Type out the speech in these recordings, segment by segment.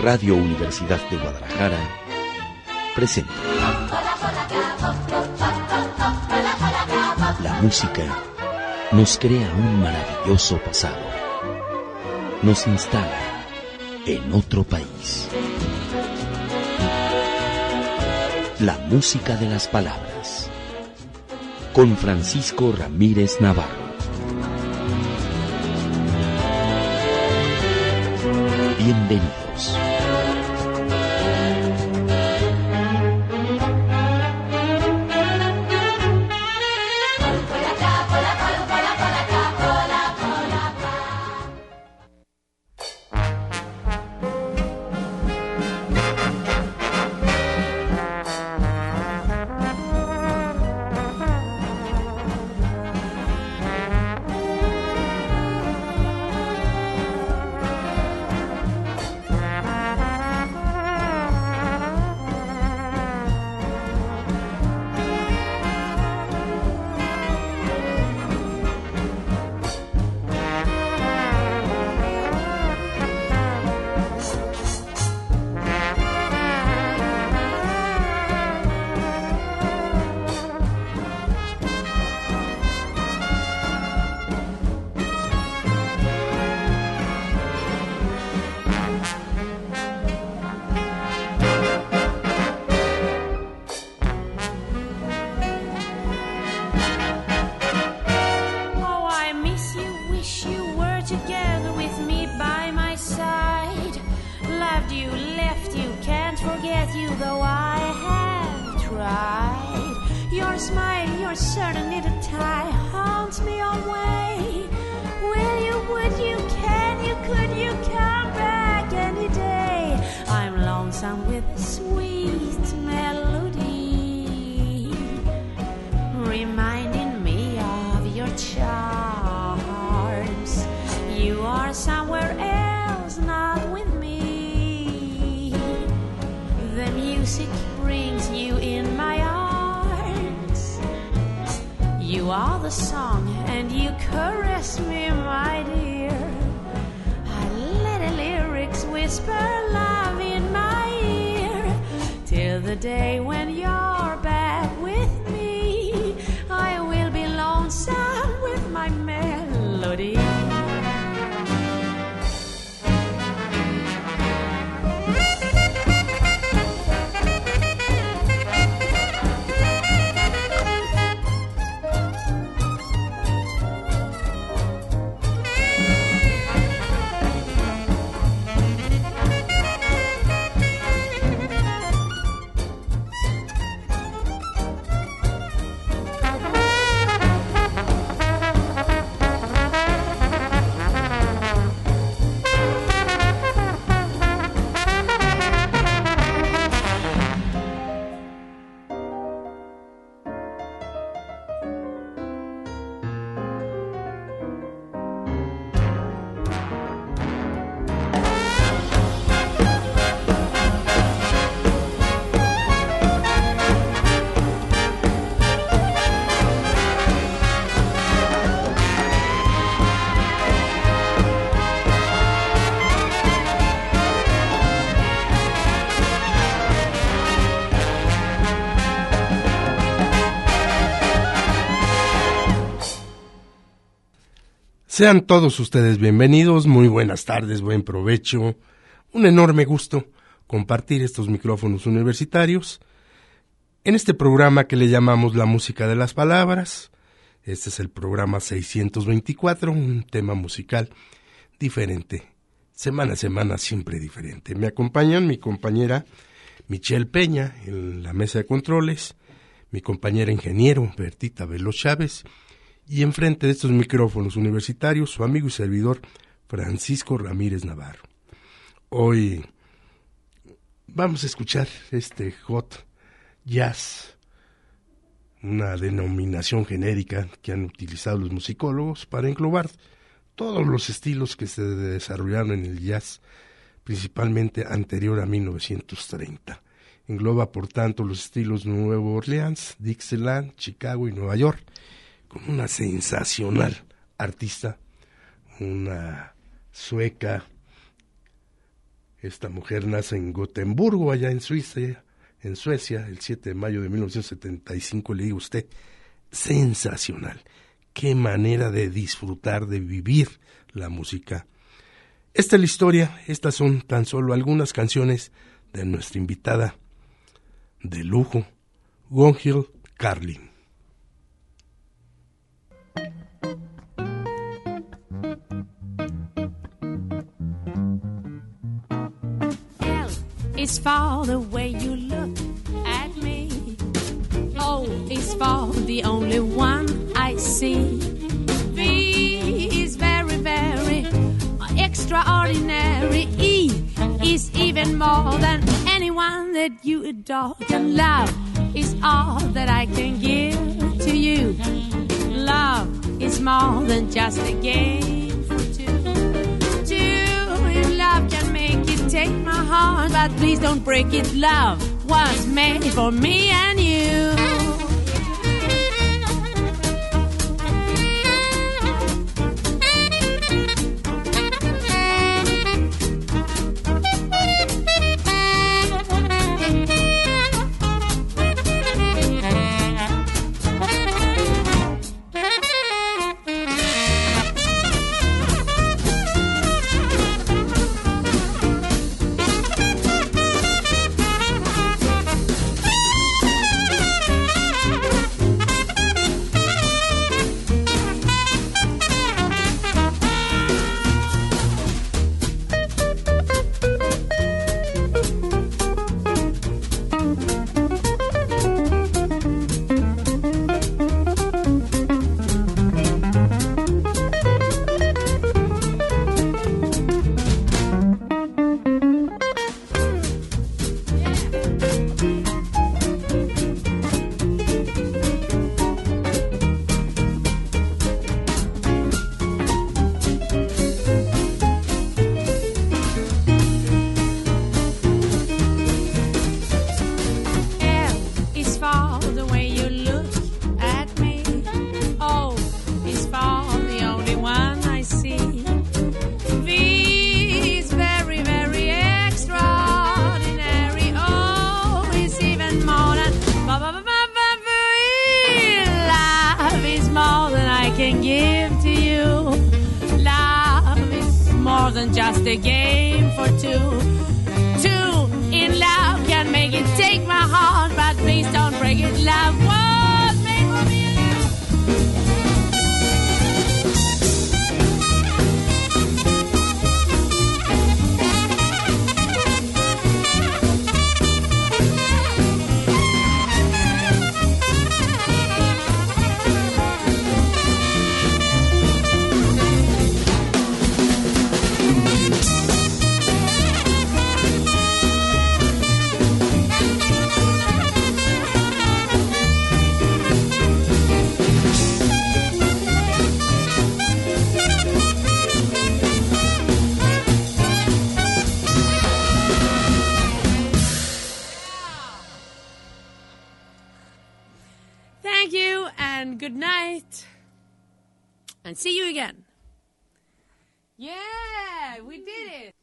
Radio Universidad de Guadalajara presenta la música nos crea un maravilloso pasado, nos instala en otro país. La música de las palabras, con Francisco Ramírez Navarro. Bienvenidos. Sean todos ustedes bienvenidos, muy buenas tardes, buen provecho, un enorme gusto compartir estos micrófonos universitarios en este programa que le llamamos La Música de las Palabras. Este es el programa 624, un tema musical diferente, semana a semana siempre diferente. Me acompañan mi compañera Michelle Peña en la mesa de controles, mi compañera ingeniero Bertita Veloz Chávez, y enfrente de estos micrófonos universitarios, su amigo y servidor, Francisco Ramírez Navarro. Hoy vamos a escuchar este hot jazz, una denominación genérica que han utilizado los musicólogos para englobar todos los estilos que se desarrollaron en el jazz, principalmente anterior a 1930. Engloba, por tanto, los estilos Nueva Orleans, Dixieland, Chicago y Nueva York, con una sensacional artista, una sueca, Esta mujer nace en Gotemburgo, allá en Suecia, el 7 de mayo de 1975. Le digo a usted, sensacional. Qué manera de disfrutar, de vivir la música. Esta es la historia, estas son tan solo algunas canciones de nuestra invitada de lujo, Gunhild Carlin. It's for the way you look at me. O is for the only one I see. V is very, very extraordinary. E is even more than anyone that you adore. And love is all that I can give to you. Love is more than just a game for two. Two in love can make you take my heart, but please don't break it. Love was made for me and you. Just a game for two. Two in love can make it take my heart, but please don't break it. Love was made for me and you. Good night, and see you again. Yeah, we did it.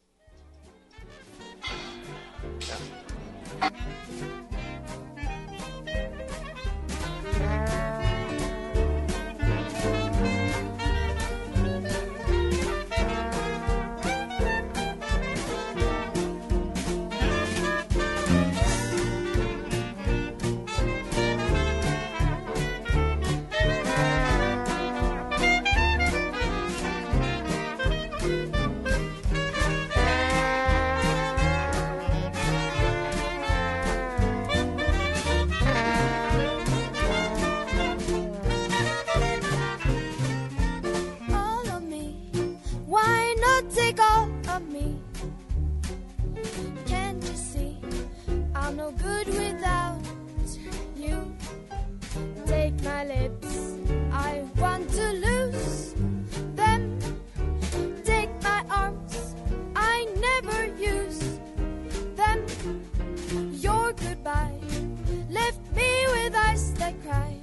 No good without you. Take my lips, I want to lose them. Take my arms, I never use them. Your goodbye left me with eyes that cry.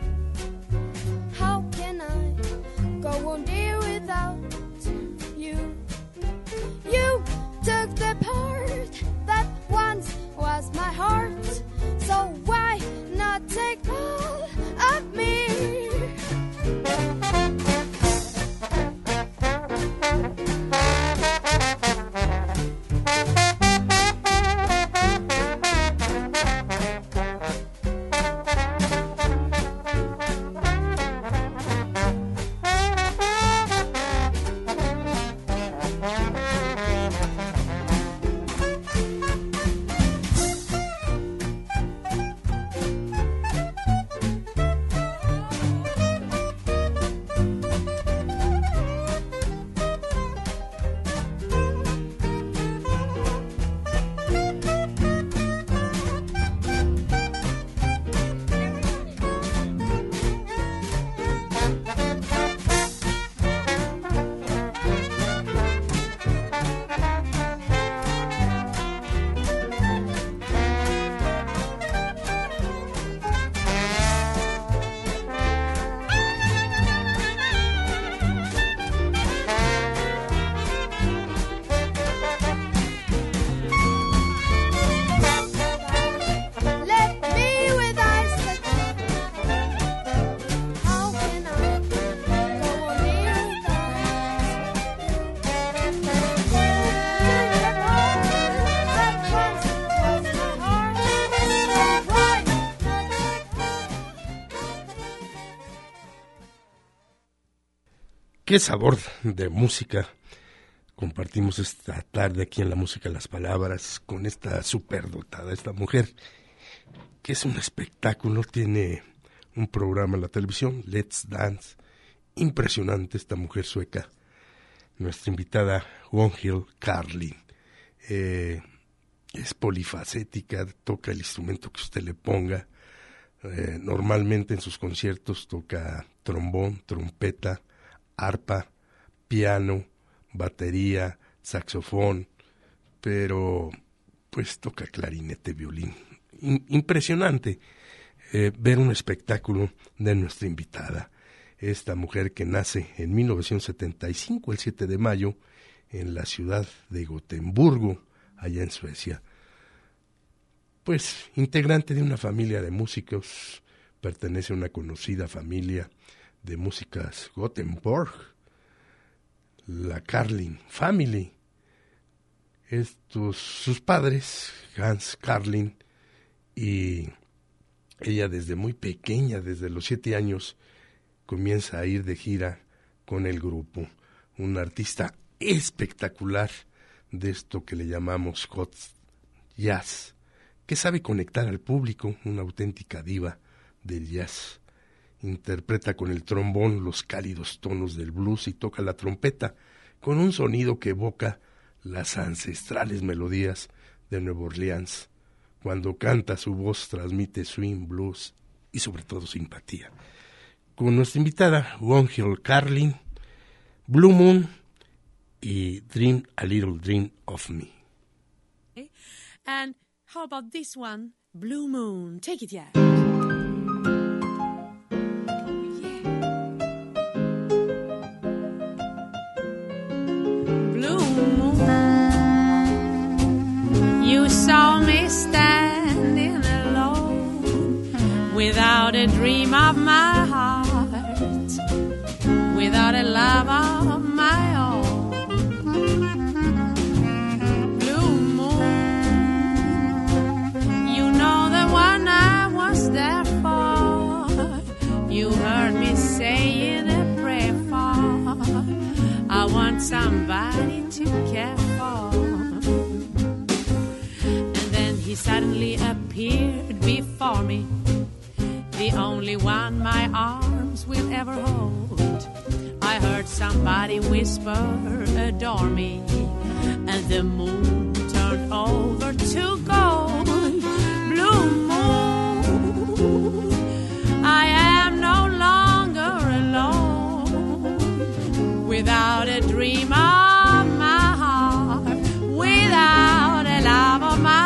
How can I go on, dear, without you? You took the part Qué sabor de música compartimos esta tarde aquí en La Música de las Palabras con esta superdotada, esta mujer que es un espectáculo, tiene un programa en la televisión, Let's Dance, impresionante esta mujer sueca, nuestra invitada Gunhild Carlin. Es polifacética, toca el instrumento que usted le ponga. Normalmente en sus conciertos toca trombón, trompeta, arpa, piano, batería, saxofón, pero pues toca clarinete, violín. Impresionante ver un espectáculo de nuestra invitada, esta mujer que nace en 1975, el 7 de mayo, en la ciudad de Gotemburgo, allá en Suecia. Pues integrante de una familia de músicos, pertenece a una conocida familia de músicas Gothenburg, la Carlin Family. Sus padres, Hans Carlin, y ella desde muy pequeña, desde los 7 años, comienza a ir de gira con el grupo. Un artista espectacular de esto que le llamamos hot jazz, que sabe conectar al público, una auténtica diva del jazz. Interpreta con el trombón los cálidos tonos del blues y toca la trompeta con un sonido que evoca las ancestrales melodías de Nueva Orleans. Cuando canta, su voz transmite swing, blues y sobre todo simpatía. Con nuestra invitada Gunhild Carlin, Blue Moon y Dream a Little Dream of Me. And how about this one, Blue Moon? Take it, yeah. You saw me standing alone, without a dream of my heart, without a love of my own. Blue moon, you know the one I was there for. You heard me saying a prayer for. I want somebody to care for. He suddenly appeared before me, the only one my arms will ever hold. I heard somebody whisper, adore me, and the moon turned over to gold. Blue moon, I am no longer alone, without a dream of my heart, without a love of my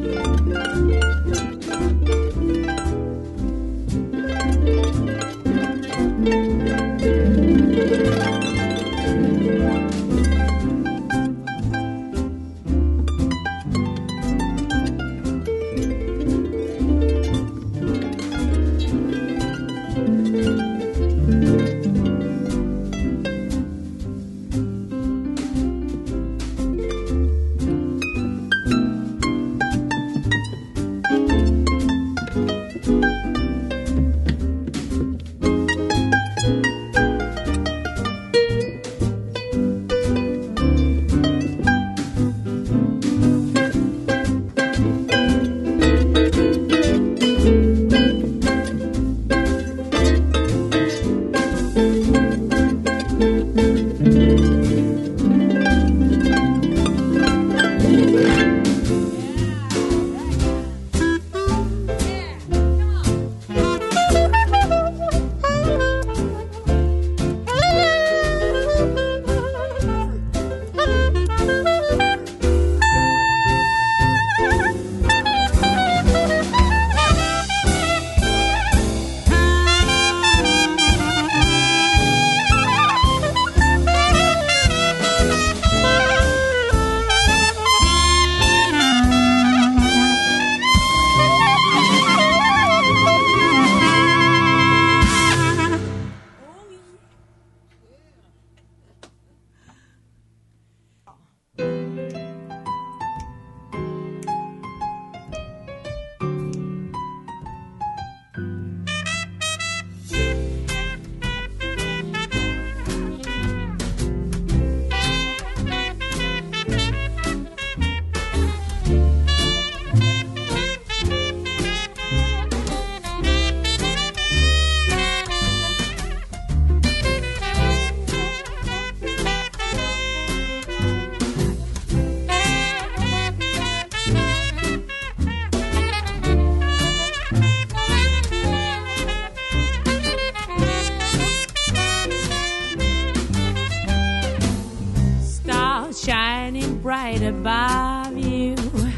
bright above you.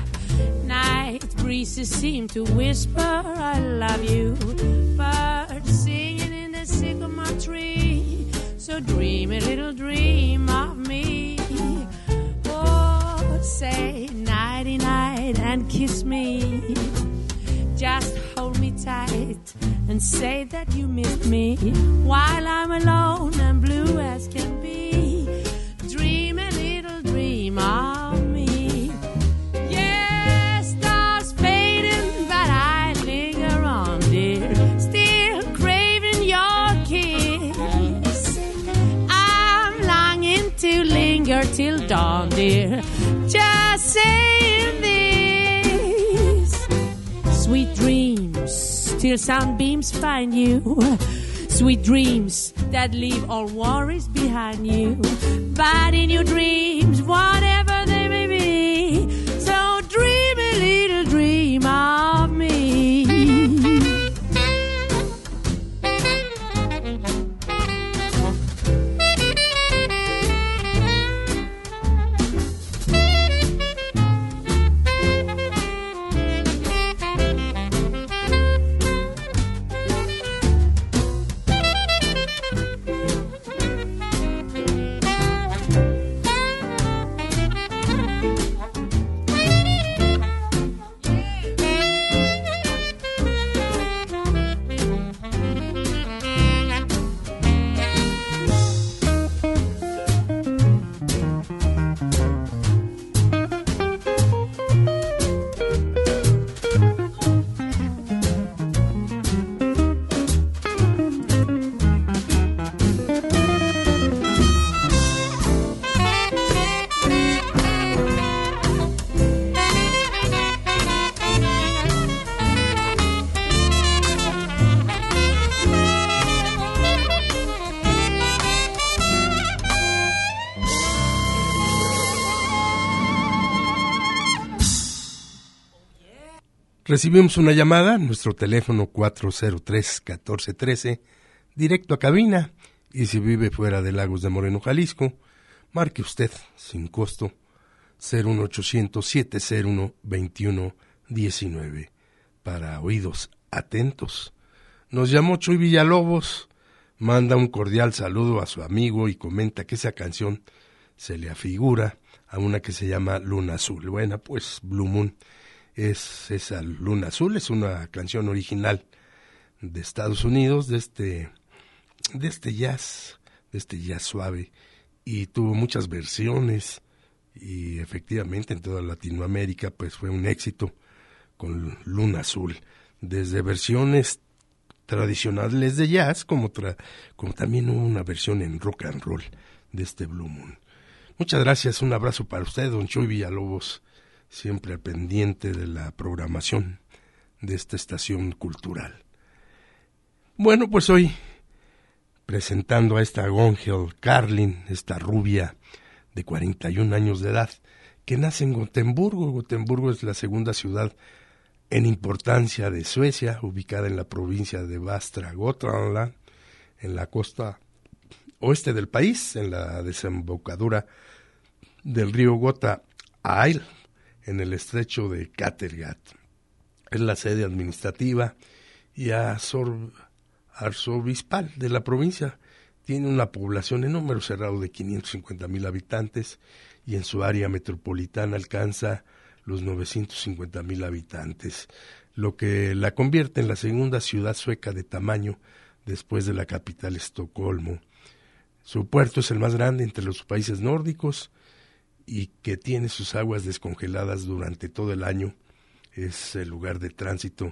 Night breezes seem to whisper, I love you. Birds singing in the sycamore tree. So dream a little dream of me. Oh, say nighty-night and kiss me. Just hold me tight and say that you missed me. While I'm alone and blue as can be, dream a little dream of me. Yes, stars fading, but I linger on, dear, still craving your kiss. I'm longing to linger till dawn, dear, just saying this. Sweet dreams till sunbeams find you. Sweet dreams that leave all worries behind you. But in your dreams, whatever they may be, so dream a little dream of me. Recibimos una llamada, nuestro teléfono 403-1413, directo a cabina, y si vive fuera de Lagos de Moreno, Jalisco, marque usted, sin costo, 01800-701-21 19, para oídos atentos. Nos llamó Chuy Villalobos, manda un cordial saludo a su amigo y comenta que esa canción se le afigura a una que se llama Luna Azul. Bueno, pues Blue Moon es esa Luna Azul, es una canción original de Estados Unidos, de este jazz suave, y tuvo muchas versiones, y efectivamente en toda Latinoamérica pues fue un éxito con Luna Azul, desde versiones tradicionales de jazz como también hubo una versión en rock and roll de este Blue Moon. Muchas gracias, un abrazo para usted, don Chuy Villalobos, siempre al pendiente de la programación de esta estación cultural. Bueno, pues hoy presentando a esta Gunhild Carlin, esta rubia de 41 años de edad, que nace en Gotemburgo. Gotemburgo es la segunda ciudad en importancia de Suecia, ubicada en la provincia de Västra Götaland, en la costa oeste del país, en la desembocadura del río Gota Älv, en el estrecho de Kattegat. Es la sede administrativa y arzobispal de la provincia. Tiene una población en número cerrado de 550,000 habitantes y en su área metropolitana alcanza los 950,000 habitantes, lo que la convierte en la segunda ciudad sueca de tamaño después de la capital Estocolmo. Su puerto es el más grande entre los países nórdicos y que tiene sus aguas descongeladas durante todo el año. Es el lugar de tránsito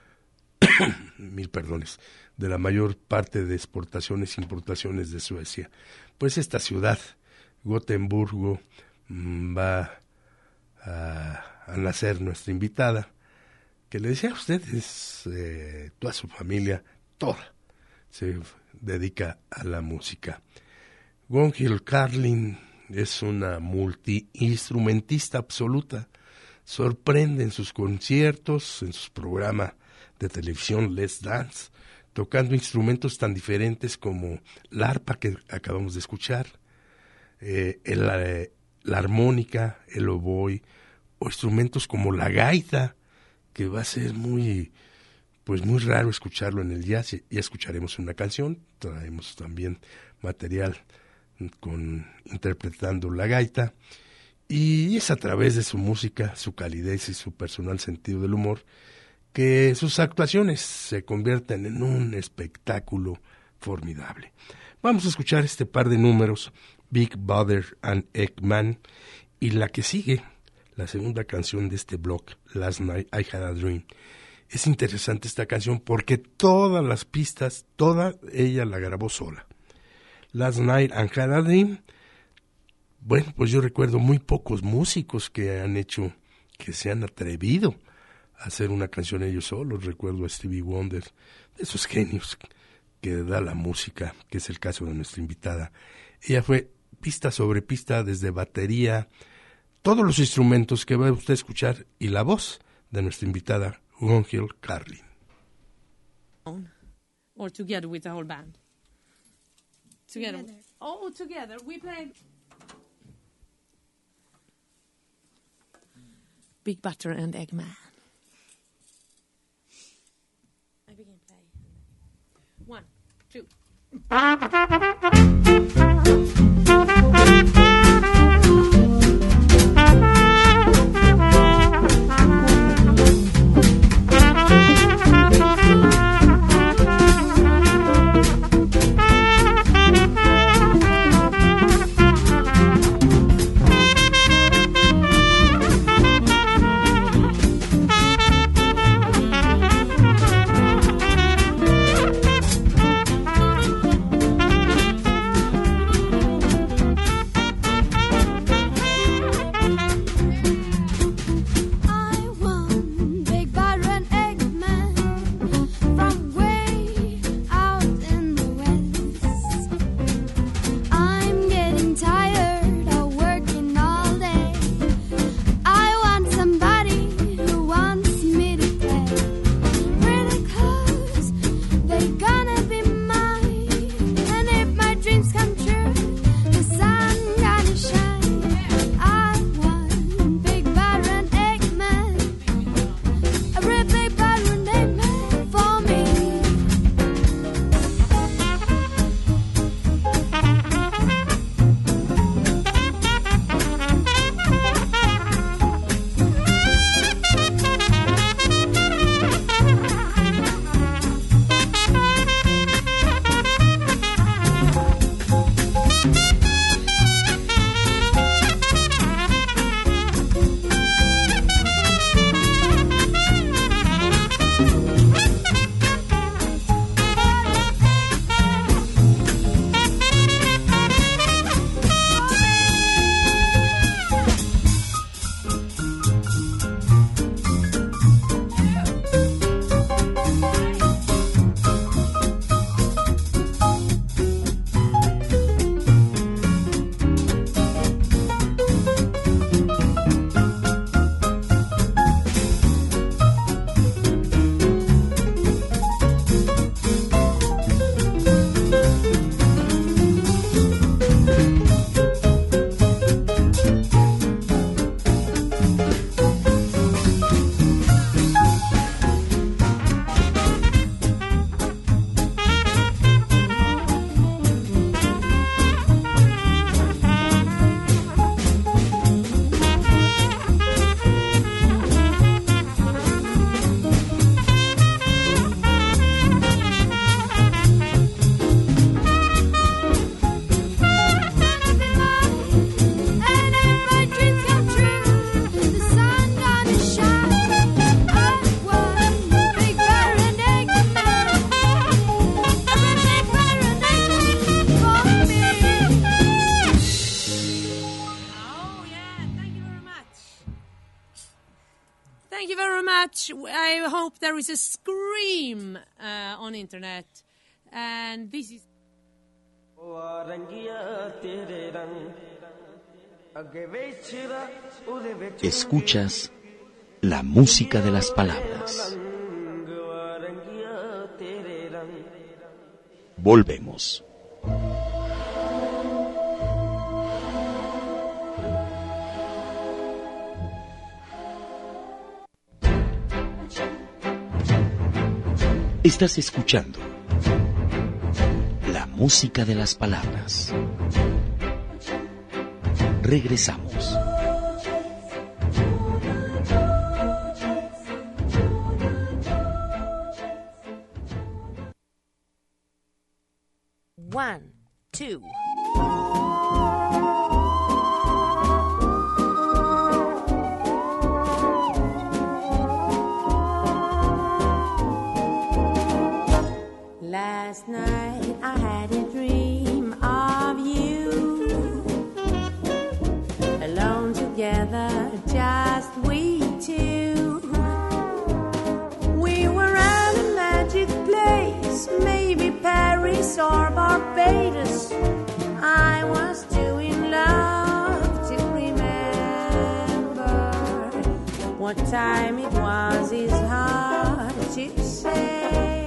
de la mayor parte de exportaciones e importaciones de Suecia. Pues esta ciudad, Gotemburgo, va a nacer nuestra invitada, que le decía a ustedes, toda su familia, toda, se dedica a la música. Gunhild Carlin es una multiinstrumentista absoluta, sorprende en sus conciertos, en sus programas de televisión Let's Dance, tocando instrumentos tan diferentes como la arpa que acabamos de escuchar, la armónica, el oboe, o instrumentos como la gaita, que va a ser muy raro escucharlo en el jazz. Ya escucharemos una canción, traemos también material interpretando la gaita, y es a través de su música, su calidez y su personal sentido del humor que sus actuaciones se convierten en un espectáculo formidable. Vamos a escuchar este par de números, Big Brother and Eggman, y la que sigue, la segunda canción de este bloque, Last Night I Had a Dream. Es interesante esta canción porque todas las pistas, toda ella la grabó sola. Last Night I Had a Dream, bueno, pues yo recuerdo muy pocos músicos que se han atrevido a hacer una canción ellos solos. Recuerdo a Stevie Wonder, de esos genios que da la música, que es el caso de nuestra invitada. Ella fue pista sobre pista, desde batería, todos los instrumentos que va usted a escuchar, y la voz de nuestra invitada, Gunhild Carlin. Or together with the whole band? Together. Oh, together. We play Big Butter and Eggman. I begin play. 1, 2. much. I hope there is a scream on internet. And this is... Escuchas la música de las palabras. Volvemos. Estás escuchando la música de las palabras. Regresamos. One, two. Last night I had a dream of you, alone together, just we two. We were at a magic place, maybe Paris or Barbados. I was too in love to remember. What time it was is hard to say.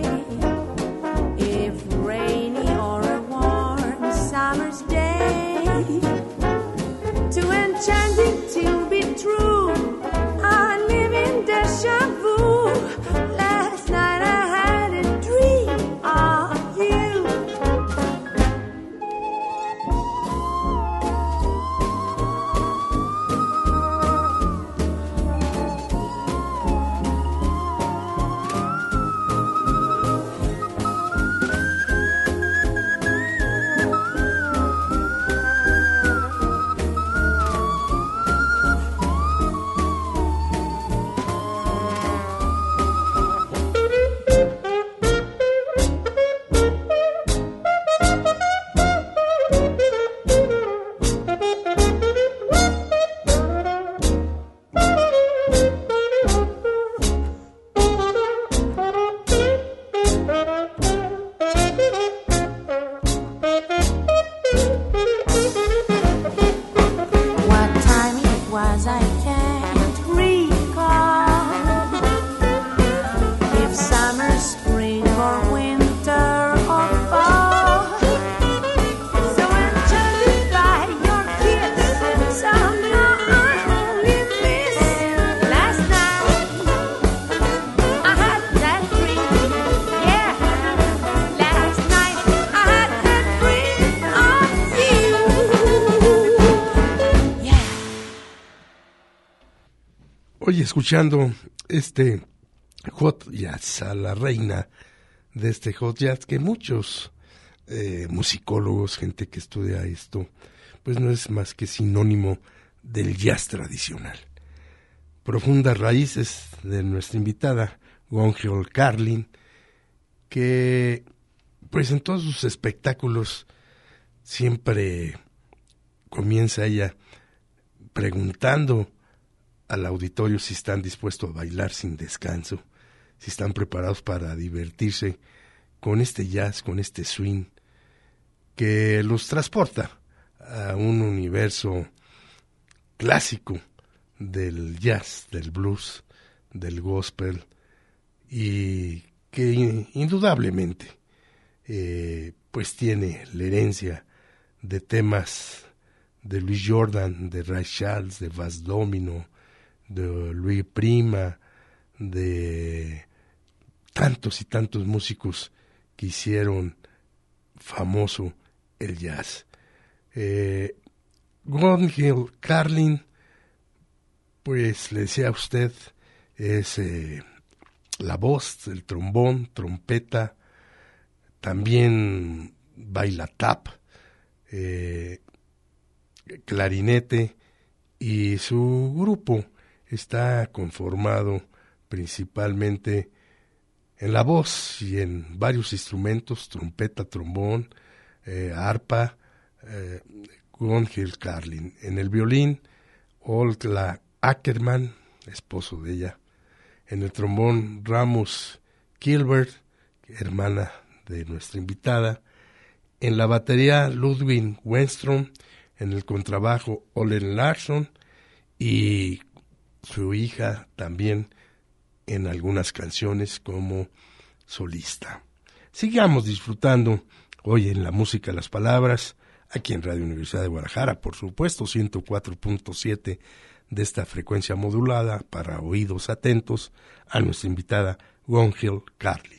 Rainy or a warm summer's day, too enchanting to be true. I live in deja vu. Last night I had a dream of you. Oye, escuchando este hot jazz, a la reina de este hot jazz, que muchos musicólogos, gente que estudia esto, pues no es más que sinónimo del jazz tradicional. Profundas raíces de nuestra invitada, Gongyal Carlin, que pues en todos sus espectáculos siempre comienza ella preguntando al auditorio si están dispuestos a bailar sin descanso, si están preparados para divertirse con este jazz, con este swing, que los transporta a un universo clásico del jazz, del blues, del gospel, y que indudablemente pues tiene la herencia de temas de Louis Jordan, de Ray Charles, de Bass Domino, de Louis Prima, de tantos y tantos músicos que hicieron famoso el jazz. Gongyal Carlin, pues le decía a usted, es la voz, el trombón, trompeta, también baila tap, clarinete, y su grupo está conformado principalmente en la voz y en varios instrumentos, trompeta, trombón, arpa, Gongyal Carlin. En el violín, Olga Ackerman, esposo de ella. En el trombón, Ramos Gilbert, hermana de nuestra invitada. En la batería, Ludwig Wenstrom. En el contrabajo, Olen Larsson. Y su hija también en algunas canciones como solista. Sigamos disfrutando hoy en la música las palabras, aquí en Radio Universidad de Guadalajara, por supuesto, 104.7 de esta frecuencia modulada para oídos atentos a nuestra invitada Gunhild Carlin.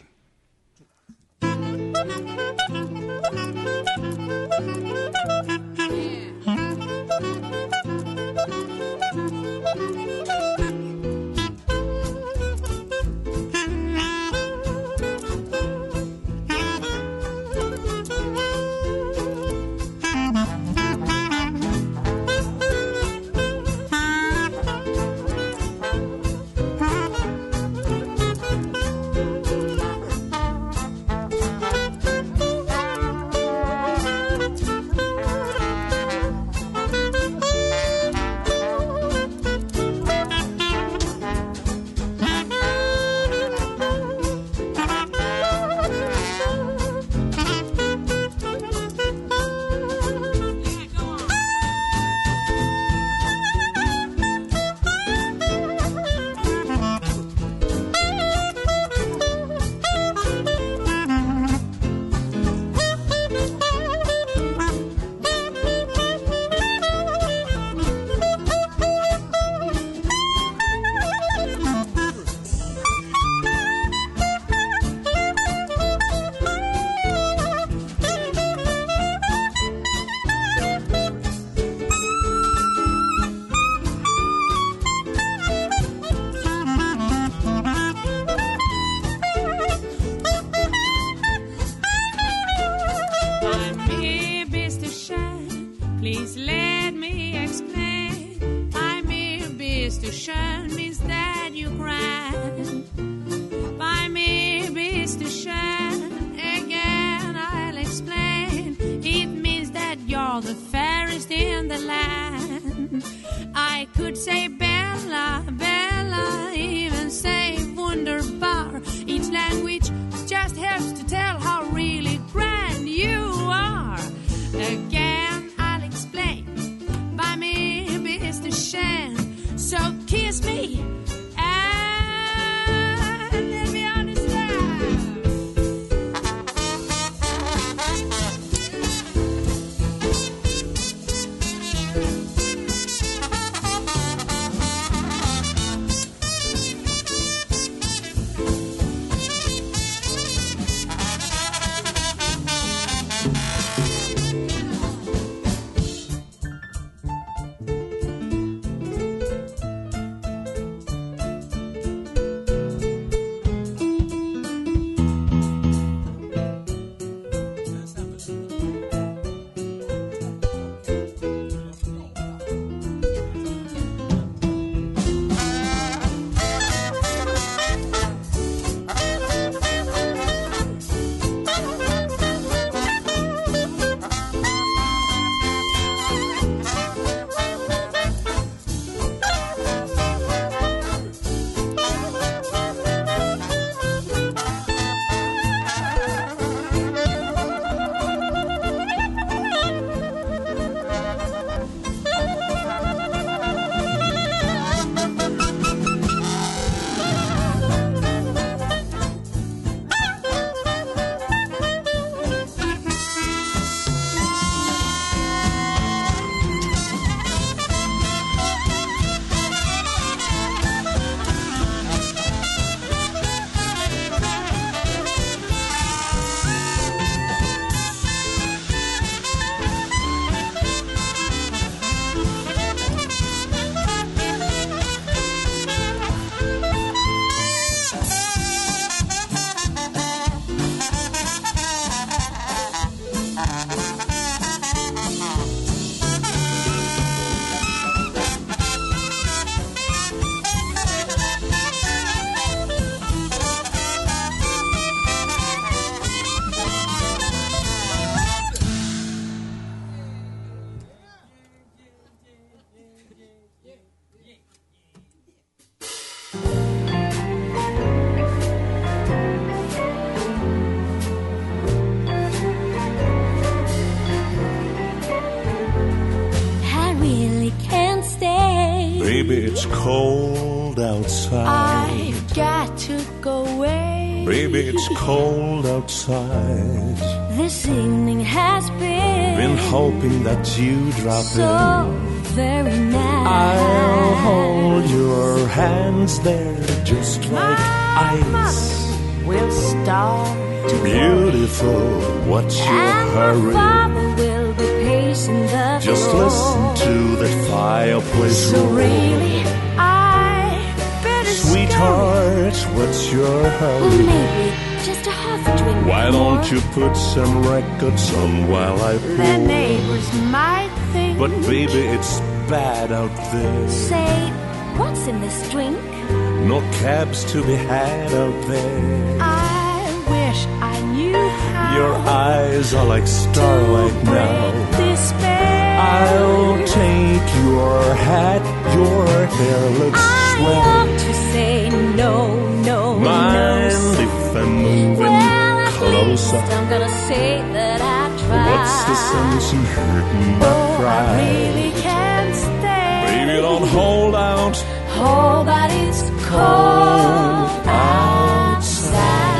cold outside. I've got to go away. Baby, it's cold outside. This evening has Been hoping that you drop so in. very nice. I'll hold your hands there just like ice. We'll start to Beautiful, what's your and hurry? my father will be pacing the Just floor. listen to that fireplace So roar. really, I better Sweetheart, what's your hurry? maybe just a half drink. Why don't you put some records on while I The pour? neighbors might think. But baby, it's bad out there. Say, what's in this drink? No cabs to be had out there. I wish I knew how. Your eyes are like starlight now. Despair. I'll take your hat, your hair looks I swell. want to say no, no, Mind no. if I'm moving Well, at closer? least I'm gonna say that I tried. What's the sense in hurting my Oh, I pride? really can't stay. Baby, don't hold out. Oh, but it's cold outside.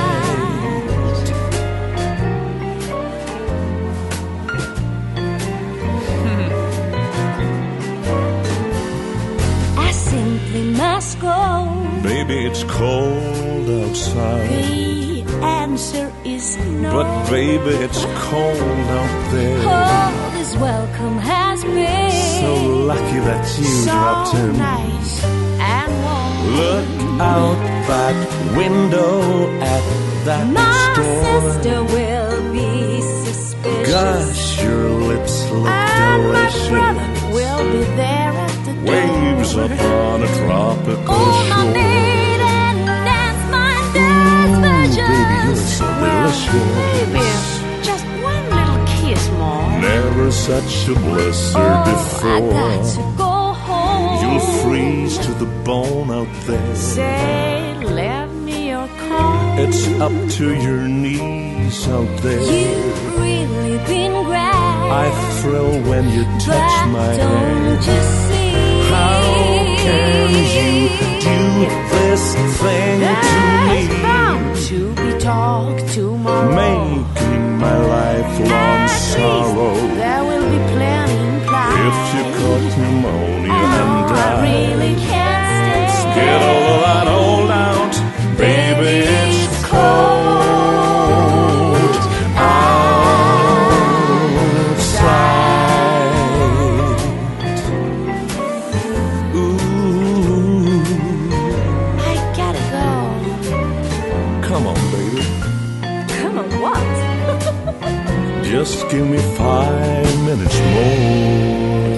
I simply must go. Baby, it's cold outside. The answer is no. But baby, it's cold out there. Oh, this welcome has been So lucky that you so dropped in. nice and warm. Look out that window at that My store. sister will be suspicious. Gosh, your lips look And my brother delicious. will be there at the door. Waves upon a tropical Oh, my shore. maiden, that's my Ooh, dad's version. baby, you're so delicious. Baby, just one little kiss more. Never such a blizzard Oh, I before. got to go home. You'll freeze to the bone out there. Say, lend me your coat. It's up to your knees out there. You've really been great. I thrill when you touch but my don't hand. you see? How can you do this thing to There's me? bound to be talk tomorrow. Making my lifelong At sorrow. least there will be plenty implied. If you caught pneumonia and Oh, I died, really can't stay. get all that old out, baby, it's cold outside. Ooh, I gotta go. come on, baby, Come on, what? just give me 5 minutes more.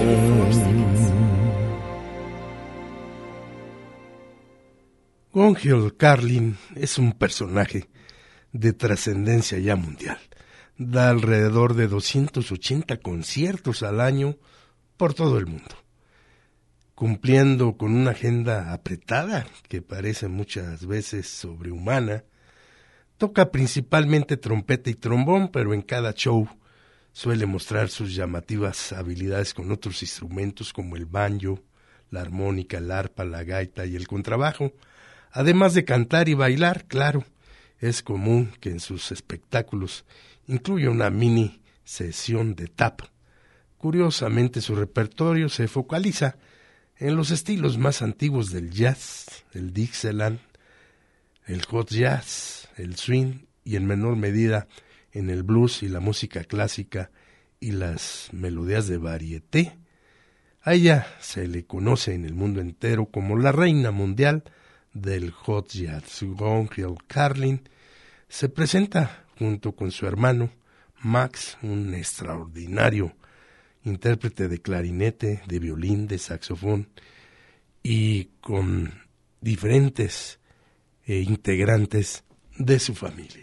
Gone Carlin es un personaje de trascendencia ya mundial. Da alrededor de 280 conciertos al año por todo el mundo, cumpliendo con una agenda apretada que parece muchas veces sobrehumana. Toca principalmente trompeta y trombón, pero en cada show suele mostrar sus llamativas habilidades con otros instrumentos como el banjo, la armónica, el arpa, la gaita y el contrabajo. Además de cantar y bailar, claro, es común que en sus espectáculos incluya una mini sesión de tap. Curiosamente, su repertorio se focaliza en los estilos más antiguos del jazz, el Dixieland, el hot jazz, el swing y en menor medida en el blues y la música clásica y las melodías de varieté. A ella se le conoce en el mundo entero como la reina mundial del hot jazz. Gone Carlin se presenta junto con su hermano Max, un extraordinario intérprete de clarinete, de violín, de saxofón, y con diferentes integrantes de su familia.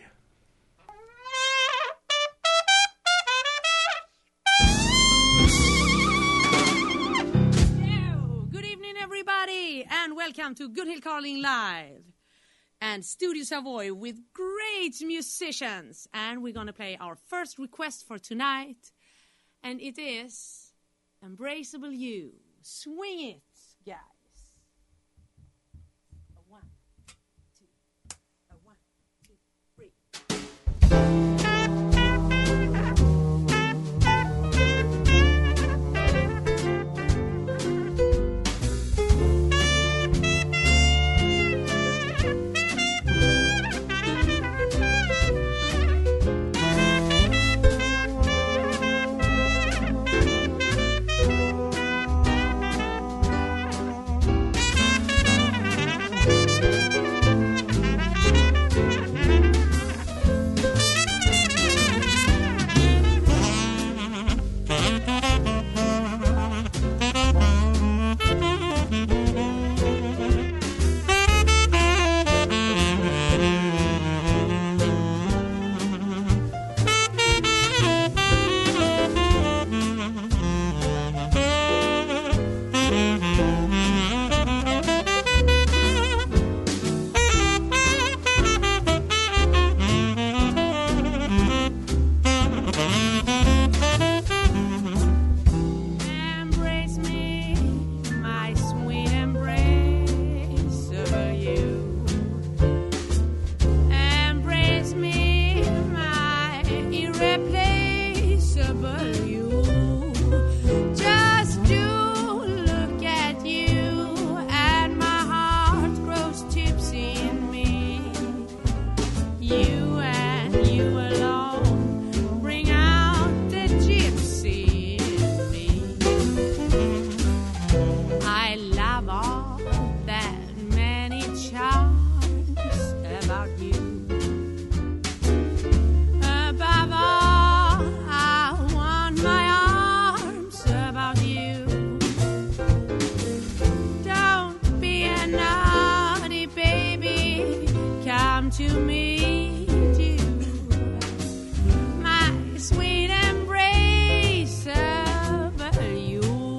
Good evening, everybody, and welcome to Good Hill Carling Live and Studio Savoy with great musicians. And we're going to play our first request for tonight, and it is Embraceable You. Swing it, guys. You and you alone bring out the gypsy in me. I love all that many charms about you. Above all, I want my arms about you. Don't be a naughty baby, come to me, do my sweet embrace of you.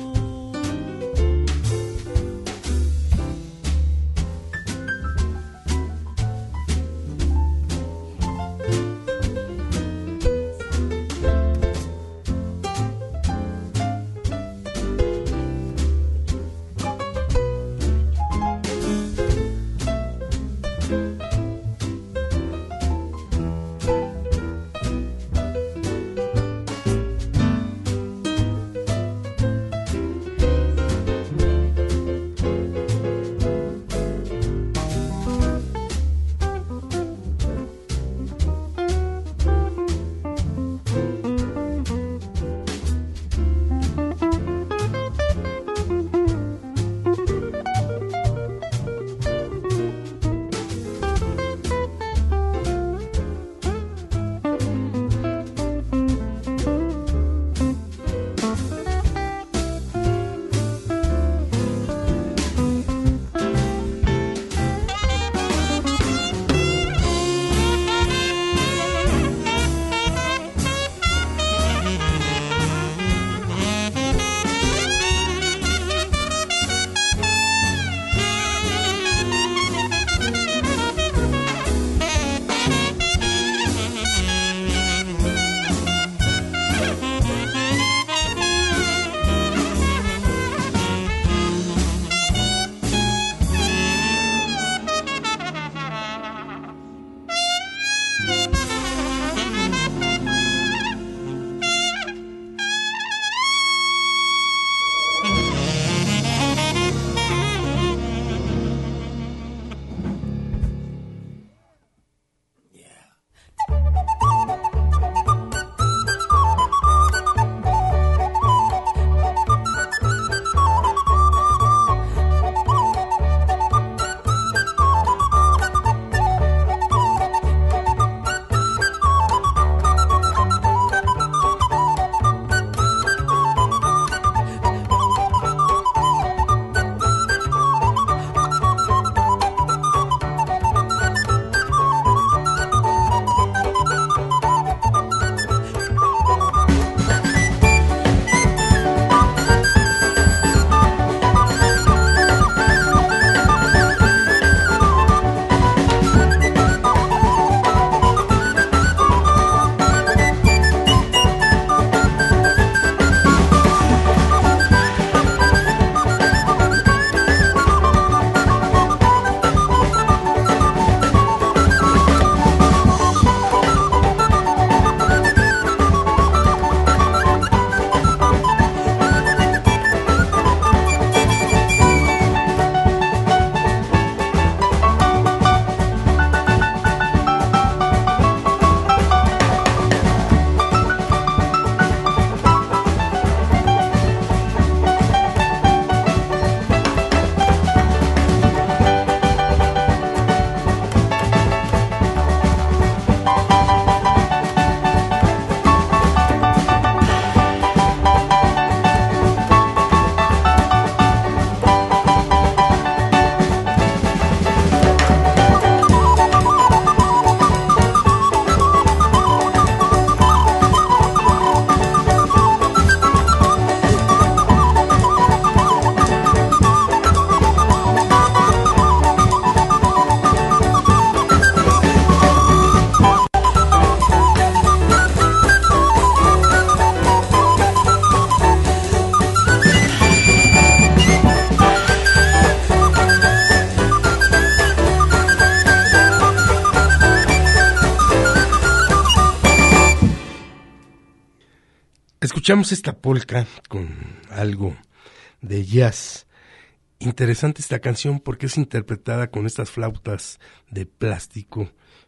Escuchamos esta polka con algo de jazz. Interesante esta canción porque es interpretada con estas flautas de plástico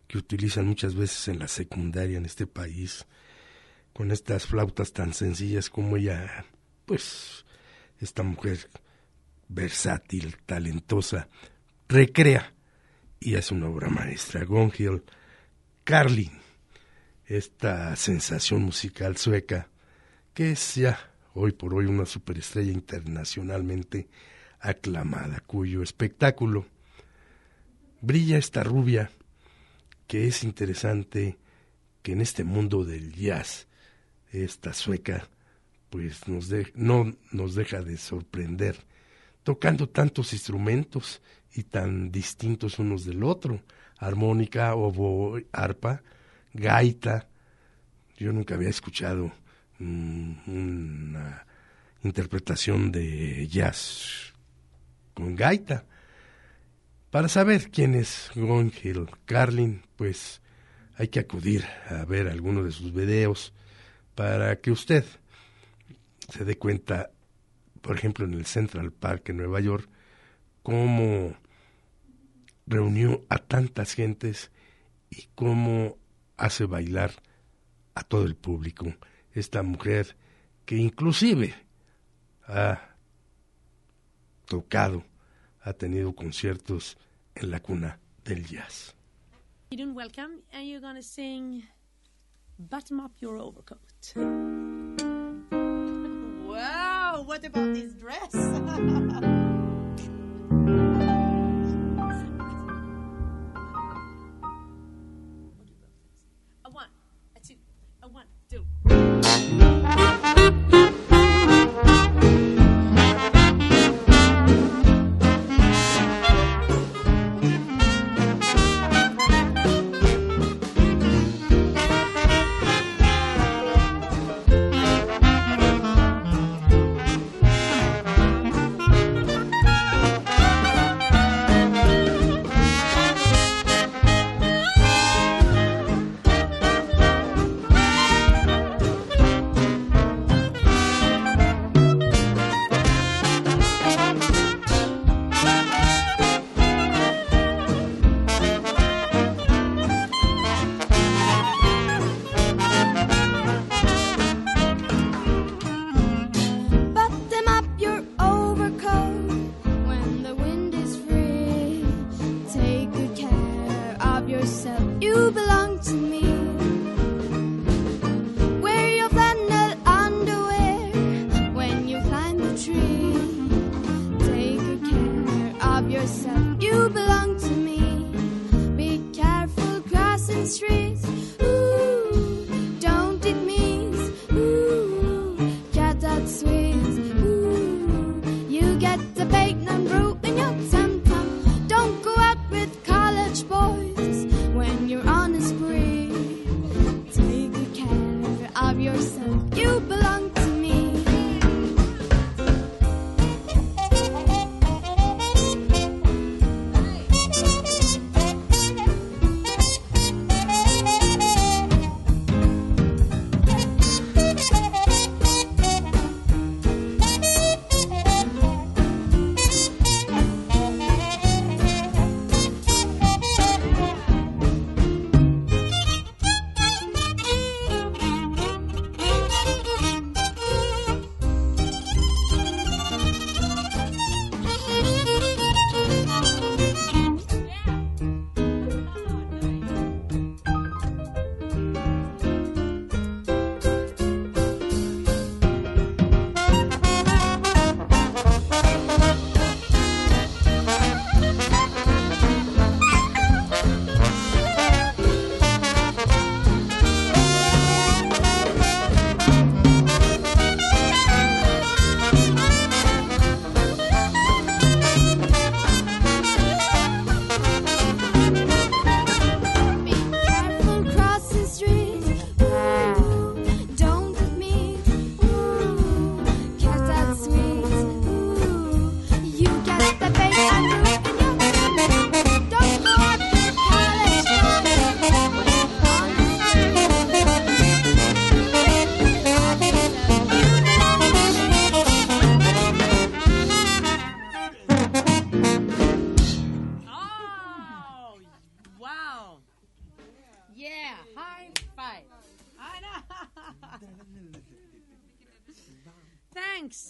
que utilizan muchas veces en la secundaria en este país, con estas flautas tan sencillas como ella, pues, esta mujer versátil, talentosa, recrea y hace una obra maestra. Gone Hill Carlin, esta sensación musical sueca, que es ya hoy por hoy una superestrella internacionalmente aclamada, cuyo espectáculo brilla esta rubia, que es interesante que en este mundo del jazz, esta sueca, pues no nos deja de sorprender, tocando tantos instrumentos y tan distintos unos del otro, armónica, oboe, arpa, gaita. Yo nunca había escuchado una interpretación de jazz con gaita. Para saber quién es Gone Hill Carlin, pues hay que acudir a ver alguno de sus videos para que usted se dé cuenta, por ejemplo, en el Central Park en Nueva York, cómo reunió a tantas gentes y cómo hace bailar a todo el público. Esta mujer que inclusive ha tocado, ha tenido conciertos en la cuna del jazz. Welcome, and you're gonna sing Button Up Your Overcoat. Wow, what about this dress? A one, a two, a one, two. Thanks.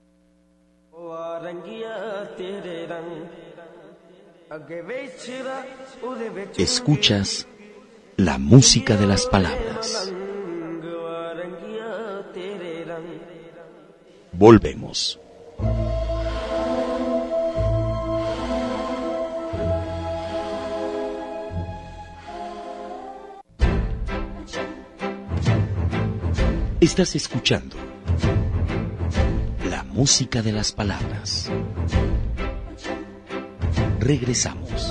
Escuchas la música de las palabras. Volvemos. Estás escuchando la música de las palabras. Regresamos.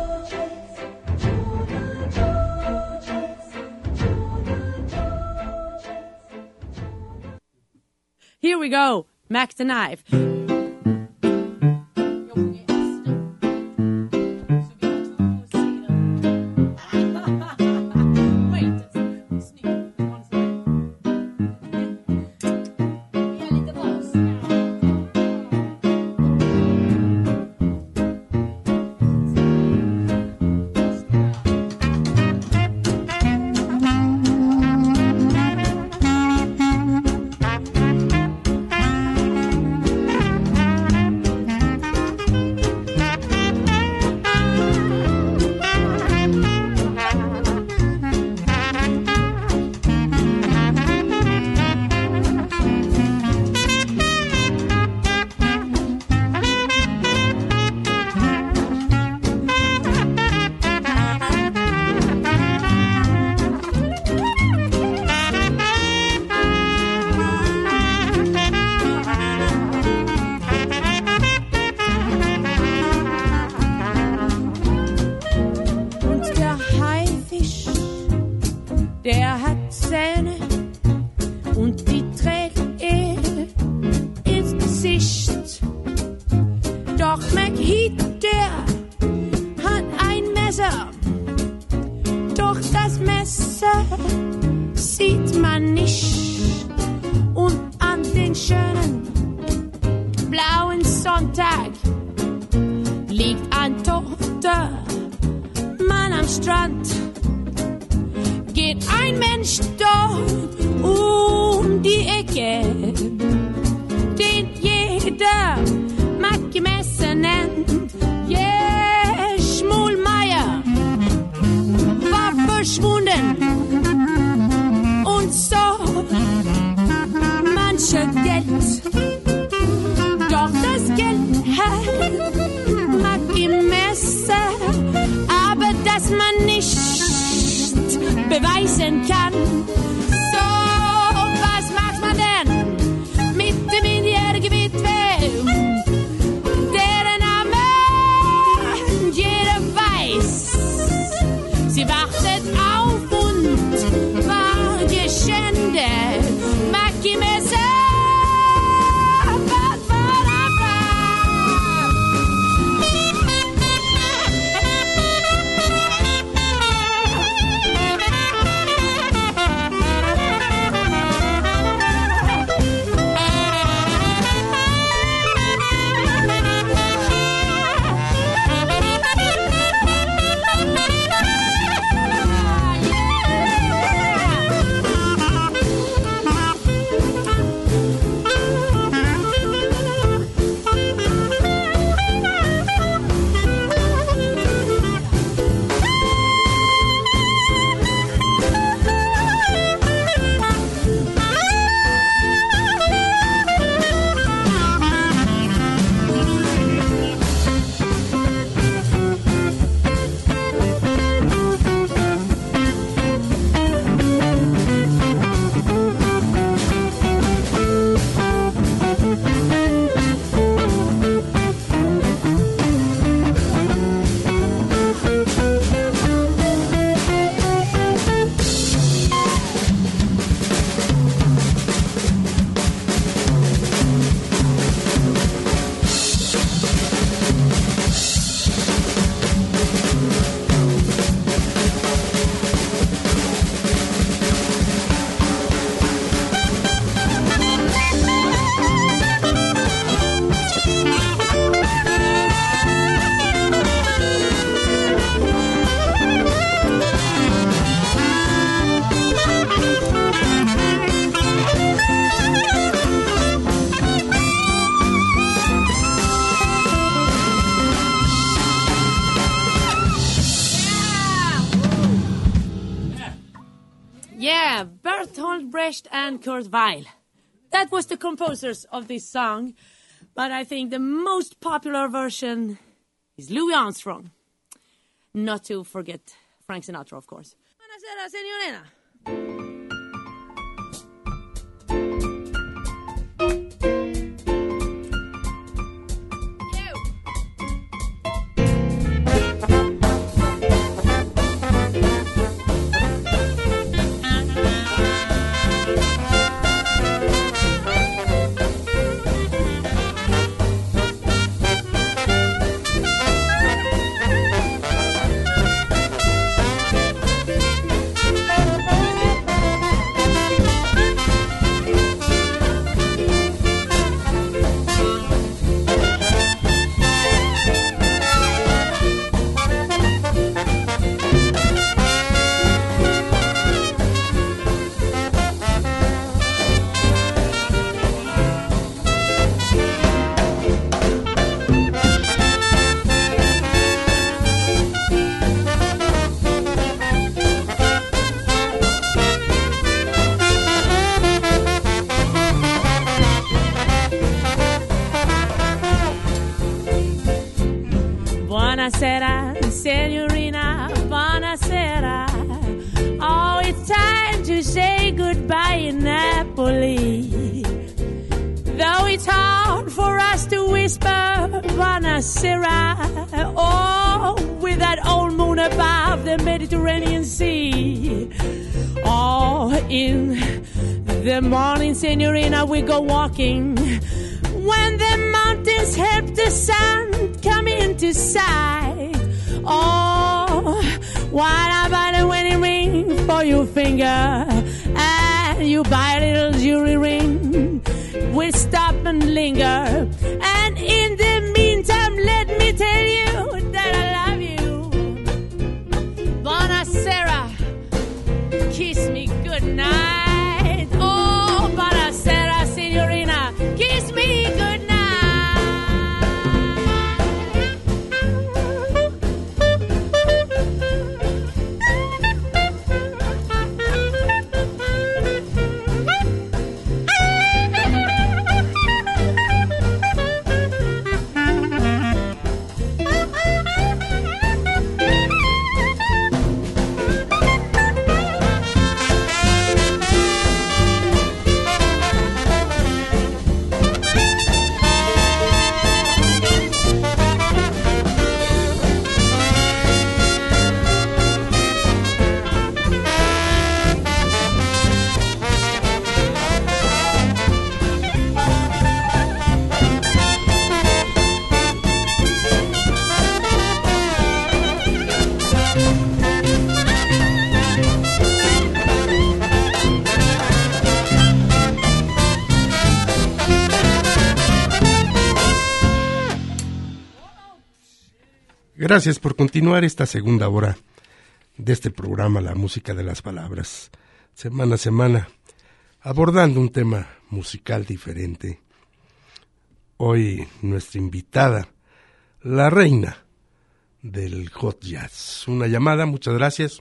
Here we go. Mac the Knife. Der hat Zähne und die trägt er ins Gesicht. Doch McHeath, der hat ein Messer, doch das Messer sieht man nicht. Und an den schönen blauen Sonntag liegt ein toter Mann am Strand. Geht ein Mensch dort um die Ecke, den jeder Mackie Messer nennt. Yeah, Schmulmeier war verschwunden und so mancher Geld. Doch das Geld hat Mackie Messer, aber dass man nicht beweisen kann. So, was macht man denn mit dem minderjährigen Witwe, deren Name jeder weiß? Sie wartet auf und war geschändet. Mackie Messer. Yeah, Bertolt Brecht and Kurt Weill. That was the composers of this song. But I think the most popular version is Louis Armstrong. Not to forget Frank Sinatra, of course. Buonasera, signorina. Buonasera, signorina, buonasera. Oh, it's time to say goodbye in Napoli. Though it's hard for us to whisper buonasera, oh, with that old moon above the Mediterranean Sea. Oh, in the morning, signorina, we go walking. When the mountains help the sun come into sight. Oh, what about a wedding ring for your finger? And you buy a little jewelry ring. We'll stop and linger. And in the meantime, let me tell you that I love you. Buonasera, kiss me goodnight. Oh, buonasera, signorina, kiss me goodnight. Gracias por continuar esta segunda hora de este programa La Música de las Palabras, semana a semana, abordando un tema musical diferente. Hoy nuestra invitada, la reina del hot jazz. Una llamada, muchas gracias.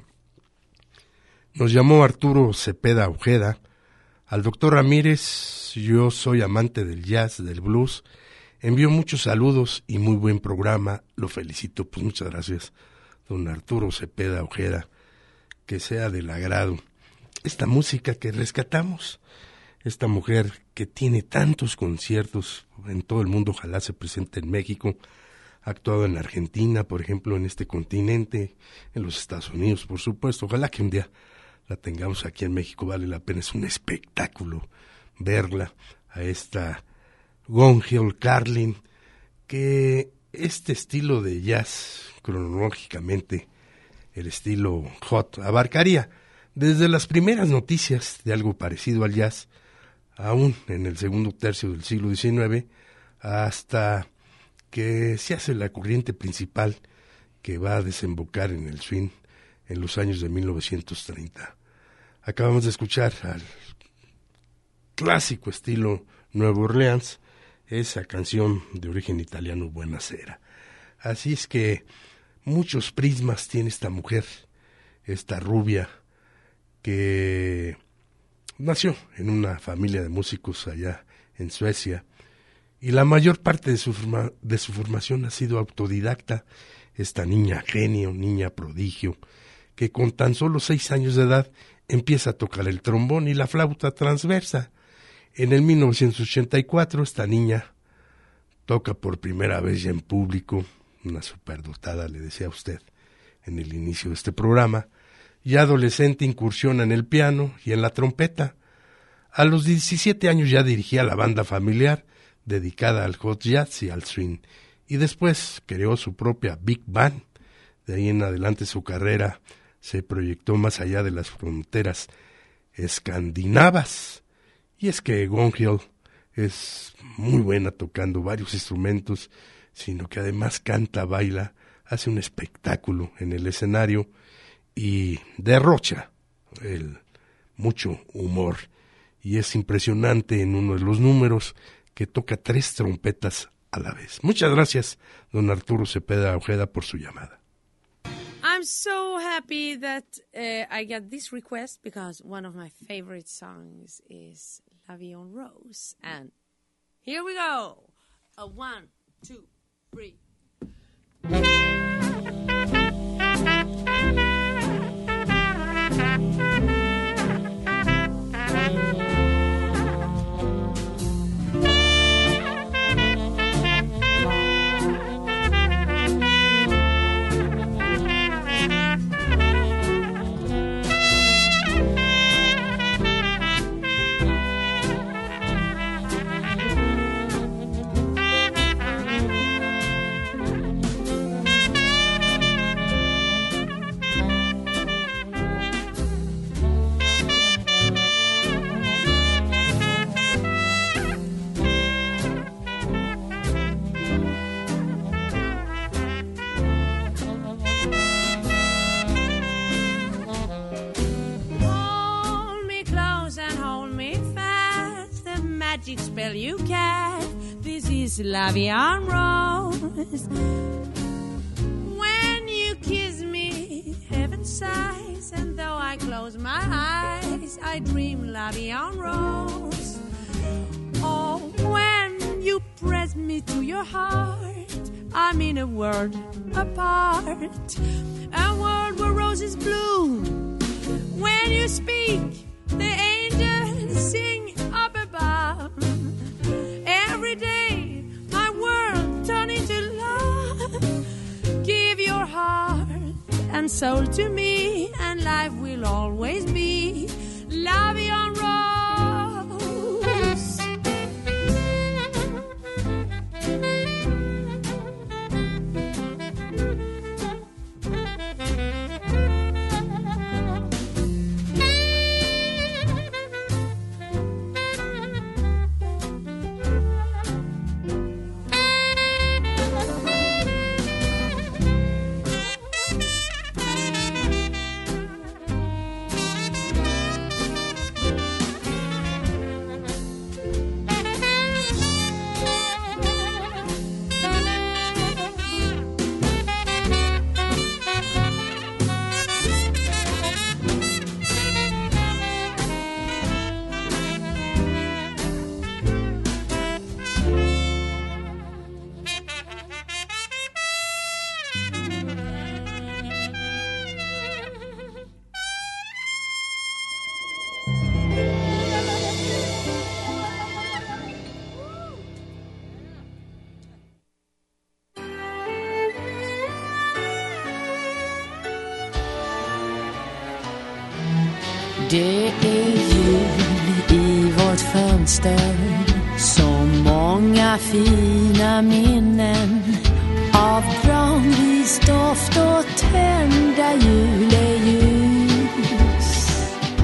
Nos llamó Arturo Cepeda Ojeda. Al doctor Ramírez, yo soy amante del jazz, del blues. Envío muchos saludos y muy buen programa, lo felicito. Pues muchas gracias, don Arturo Cepeda Ojeda, que sea del agrado esta música que rescatamos, esta mujer que tiene tantos conciertos en todo el mundo, ojalá se presente en México, ha actuado en Argentina, por ejemplo, en este continente, en los Estados Unidos, por supuesto, ojalá que un día la tengamos aquí en México, vale la pena, es un espectáculo verla a esta Gone Hill Carlin, que este estilo de jazz, cronológicamente, el estilo hot, abarcaría desde las primeras noticias de algo parecido al jazz, aún en el segundo tercio del siglo XIX, hasta que se hace la corriente principal que va a desembocar en el swing en los años de 1930. Acabamos de escuchar al clásico estilo Nueva Orleans, esa canción de origen italiano, Buonasera. Así es que muchos prismas tiene esta mujer, esta rubia, que nació en una familia de músicos allá en Suecia, y la mayor parte de su formación ha sido autodidacta. Esta niña genio, niña prodigio, que con tan solo 6 años de edad empieza a tocar el trombón y la flauta transversa. En el 1984 esta niña toca por primera vez ya en público, una superdotada, le decía a usted en el inicio de este programa. Ya adolescente incursiona en el piano y en la trompeta. A los 17 años ya dirigía la banda familiar dedicada al hot jazz y al swing, y después creó su propia Big Band. De ahí en adelante su carrera se proyectó más allá de las fronteras escandinavas. Y es que Gunhild es muy buena tocando varios instrumentos, sino que además canta, baila, hace un espectáculo en el escenario y derrocha mucho humor. Y es impresionante en uno de los números que toca 3 trompetas a la vez. Muchas gracias, don Arturo Cepeda Ojeda, por su llamada. I'm so happy that I got this request because one of my favorite songs is La Vie en Rose. And here we go. 1, 2, 3. Spell you cast. This is La Vie en Rose. When you kiss me, heaven sighs, and though I close my eyes, I dream La Vie en Rose. Oh, when you press me to your heart, I'm in a world apart, a world where roses bloom. When you speak, the angels sing up above. Every day, my world turn into love. Give your heart and soul to me, and life will always be La Vie en Rose. Det är jul i vårt fönster, så många fina minnen av granrisdoft och tända juleljus.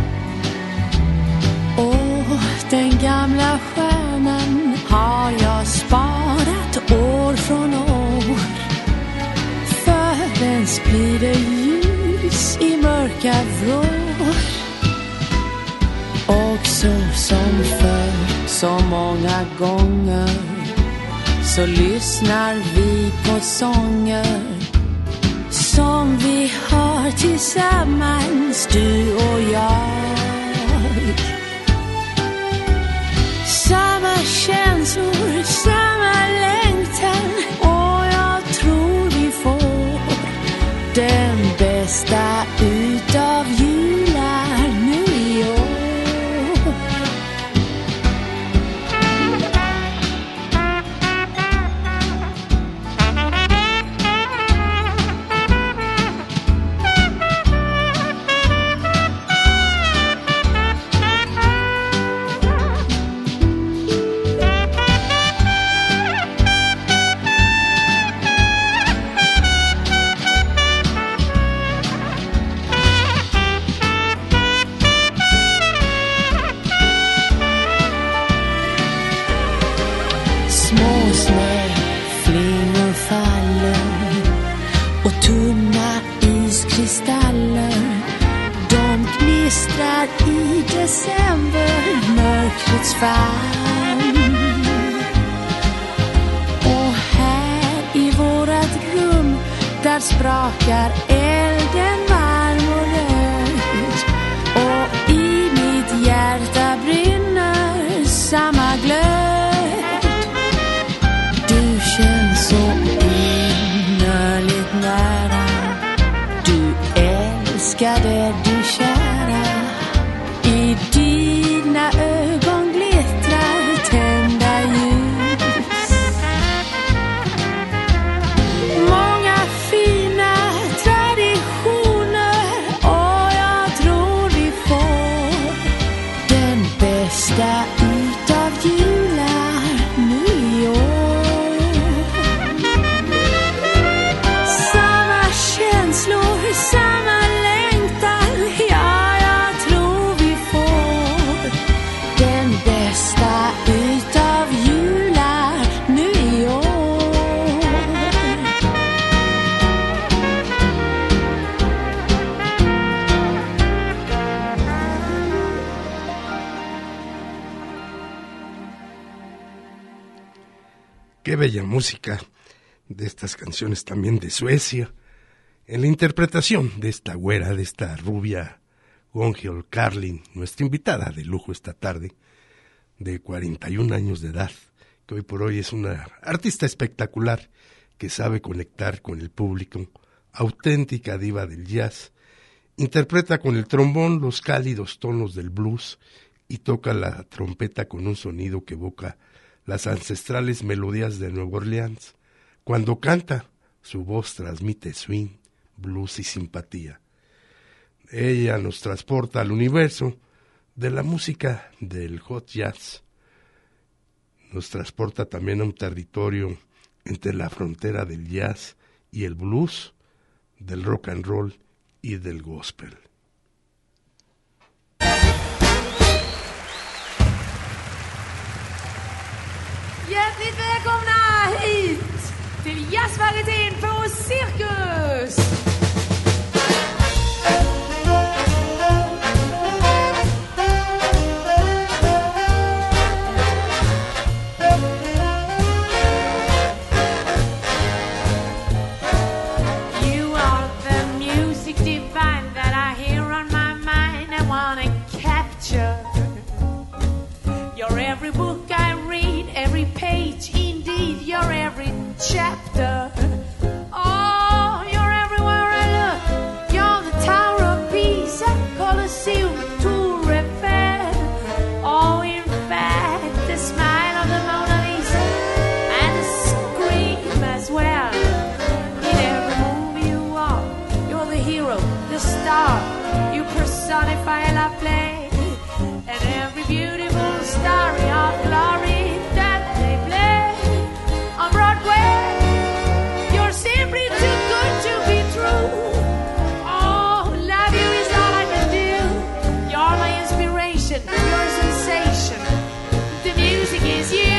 Och den gamla stjärnan har jag sparat år från år, för den sprider ljus i mörka vrår. Och så som för så många gånger, så lyssnar vi på sånger som vi har tillsammans, du och jag. där i december, mörkrets famn. Och här i vårat rum, där sprakar elden varm och röd. Och i mitt hjärta brinner samma glöd. Du känns så innerligt nära. Du älskade, du kära. I dina ögon glittrar tända ljus. Många fina traditioner, och jag tror vi får den bästa utav jular nu i år. Samma känslor, samma längtan, ja, jag tror vi får den bästa utav jular nu i år. Qué bella música de estas canciones también de Suecia. En la interpretación de esta güera, de esta rubia Gunhild Carlin, nuestra invitada de lujo esta tarde, de 41 años de edad, que hoy por hoy es una artista espectacular que sabe conectar con el público, auténtica diva del jazz, interpreta con el trombón los cálidos tonos del blues y toca la trompeta con un sonido que evoca las ancestrales melodías de Nueva Orleans. Cuando canta, su voz transmite swing, blues y simpatía. Ella nos transporta al universo de la música del hot jazz. Nos transporta también a un territorio entre la frontera del jazz y el blues, del rock and roll y del gospel. Hjärtligt välkomna hit till jazzvarieté på Cirkus! You are the music divine that I hear on my mind. I wanna capture your every book I read, every page, indeed, your every chapter. Oh, you're everywhere I look. You're the Tower of Pisa, Colosseum, Tour Eiffel. Oh, in fact, the smile of the Mona Lisa, and the scream as well. In every movie you are, you're the hero, the star. You personify love play, and every beautiful story of glory that they play on Broadway. You're simply too good to be true. Oh, love you is all I can do. You're my inspiration, you're a sensation. The music is you.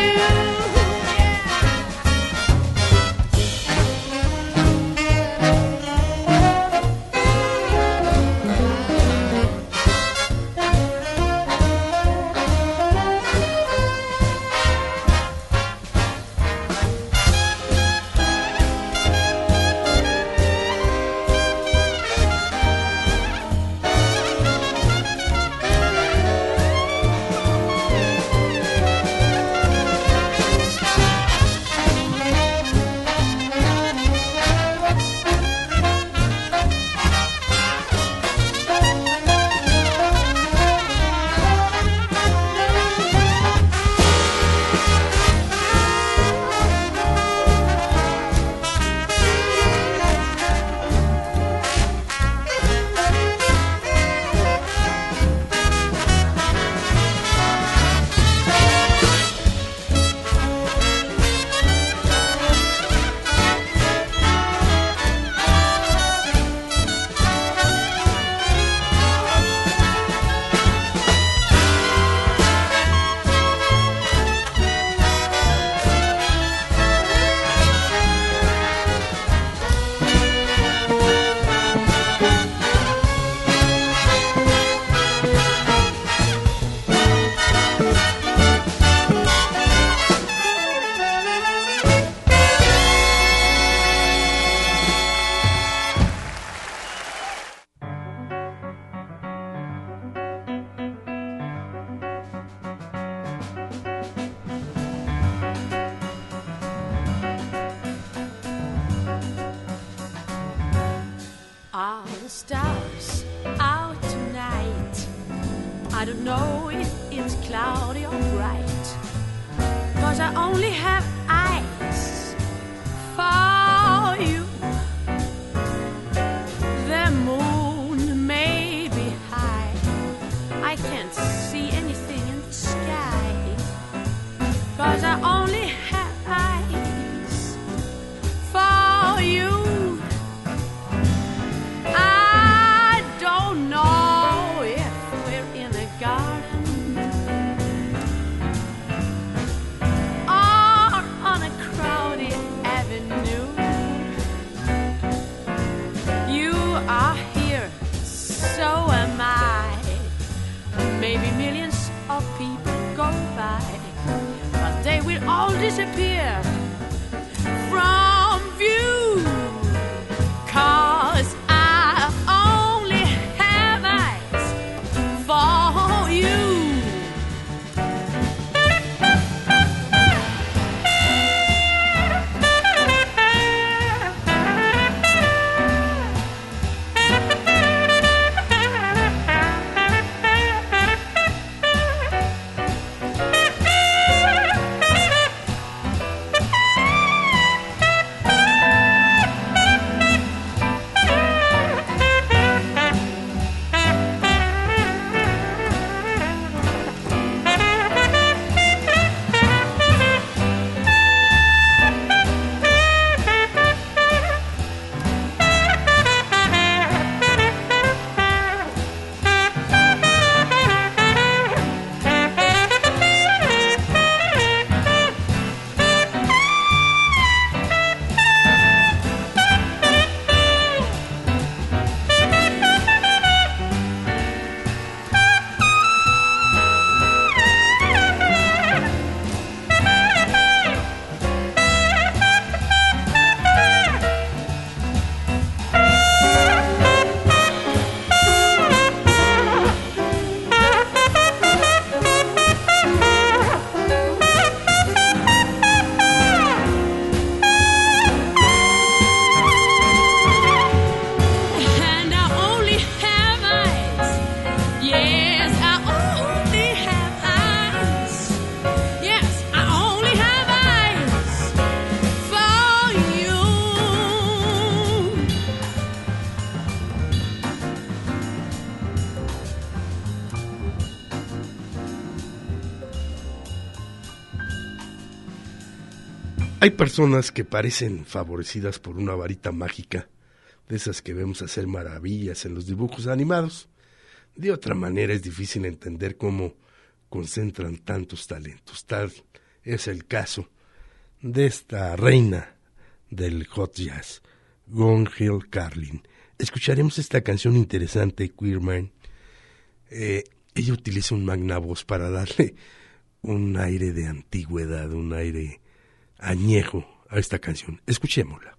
I don't know if it's cloudy or bright, 'cause I only have eyes for you. The moon may be high, I can't see anything in the sky, 'cause I only have eyes for you. I don't know if we're in a garden or on a crowded avenue. You are here, so am I. Maybe millions of people go by, but they will all disappear from view, 'cause I only have eyes for you. And I only have eyes. Yes, I only have eyes. Yes, I only have eyes for you. Hay personas que parecen favorecidas por una varita mágica, de esas que vemos hacer maravillas en los dibujos animados. De otra manera es difícil entender cómo concentran tantos talentos. Tal es el caso de esta reina del hot jazz, Gone Hill Carlin. Escucharemos esta canción interesante, Queer Man. Ella utiliza un magnavoz para darle un aire de antigüedad, un aire añejo a esta canción. Escuchémosla.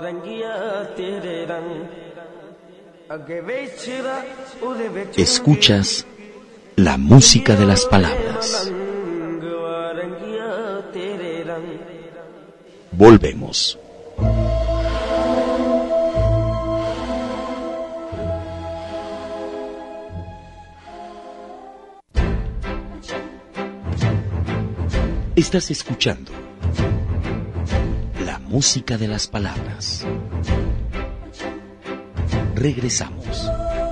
Escuchas la música de las palabras. Volvemos. Estás escuchando la música de las palabras. Regresamos.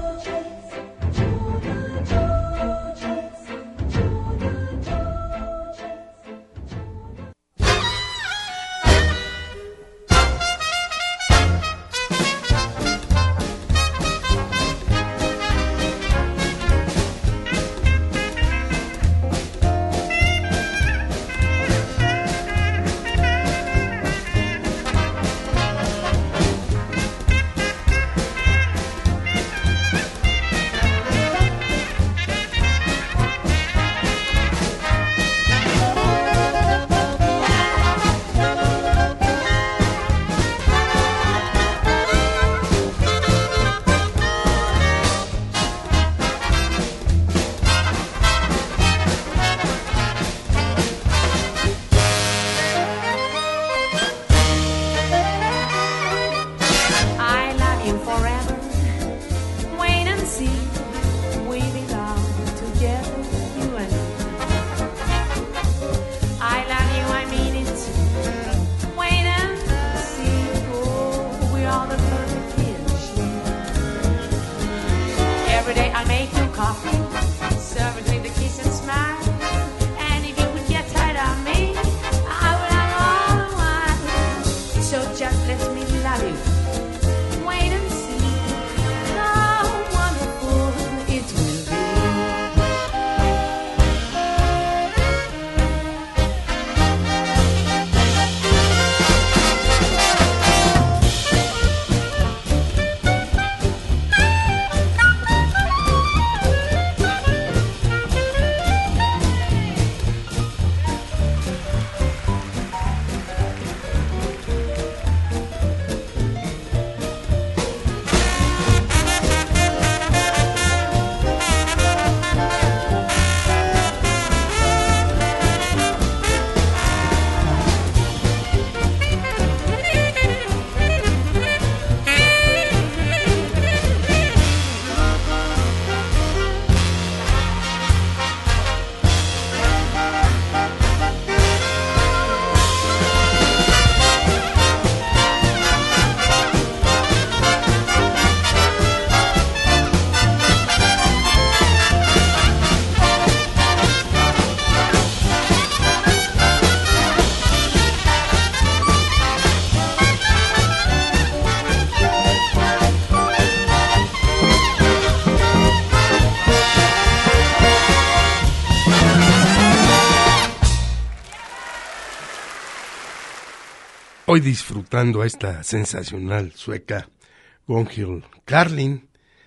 Hoy disfrutando a esta sensacional sueca Gunhild Carlin,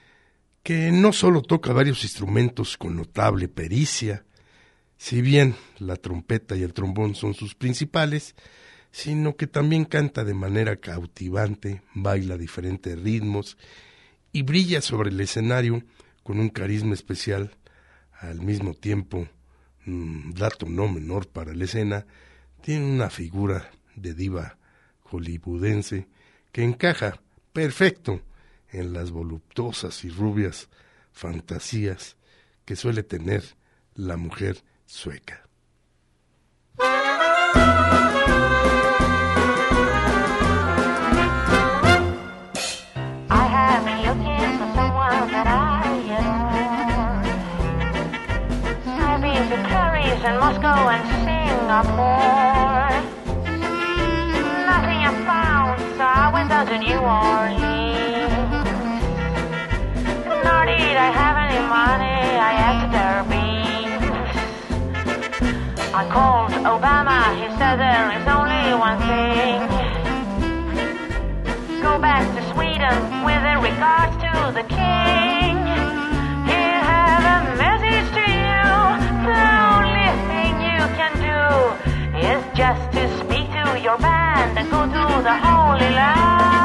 que no solo toca varios instrumentos con notable pericia, si bien la trompeta y el trombón son sus principales, sino que también canta de manera cautivante, baila diferentes ritmos y brilla sobre el escenario con un carisma especial, al mismo tiempo, dato no menor para la escena, tiene una figura de diva hollywoodense que encaja perfecto en las voluptuosas y rubias fantasías que suele tener la mujer sueca. I have been looking for someone that I adore. I've been to Paris and Moscow and Singapore. Nothing I found, so I went down to New Orleans. Nor did I have any money, I asked their beans. I called Obama, he said there is only one thing. Go back to Sweden with regards to the king. He'll have a message to you. The only thing you can do is just to speak to your band and go to the Holy Land.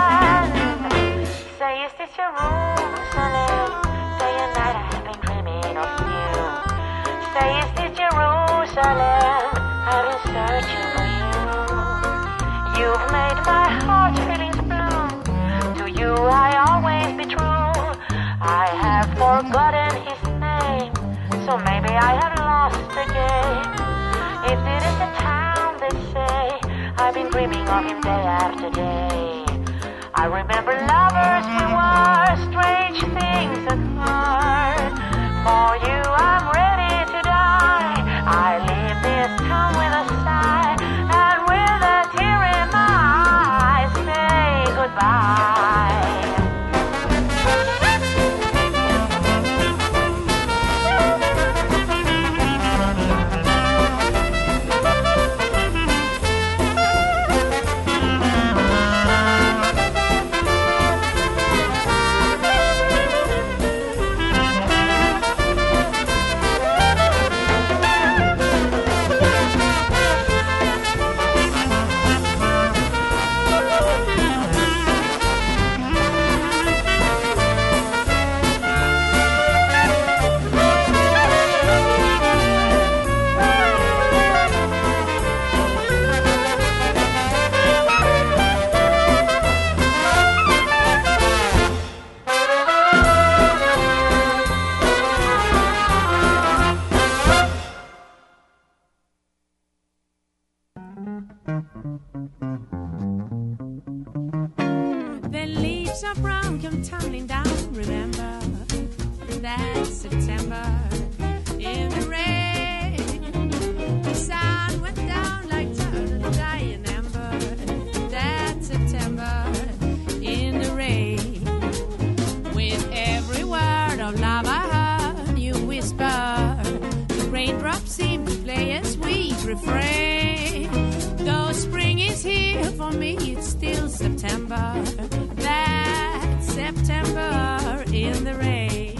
this Jerusalem? Day and night I have been dreaming of you. Say, is this Jerusalem? I've been searching for you. You've made my heart feelings bloom. To you I always be true. I have forgotten his name, so maybe I have lost again. If it is the town they say, I've been dreaming of him day after day. I remember lovers we were, strange things occurred. For you I'm ready to die. I leave this town with a sigh, and with a tear in my eyes say goodbye. The leaves are brown, come tumbling down. Remember that September in the rain. The sun went down like turtle dying ember. That September in the rain. With every word of love I heard you whisper, the raindrops seem to play a sweet refrain. Though spring is here for me, it's still September. That September in the rain.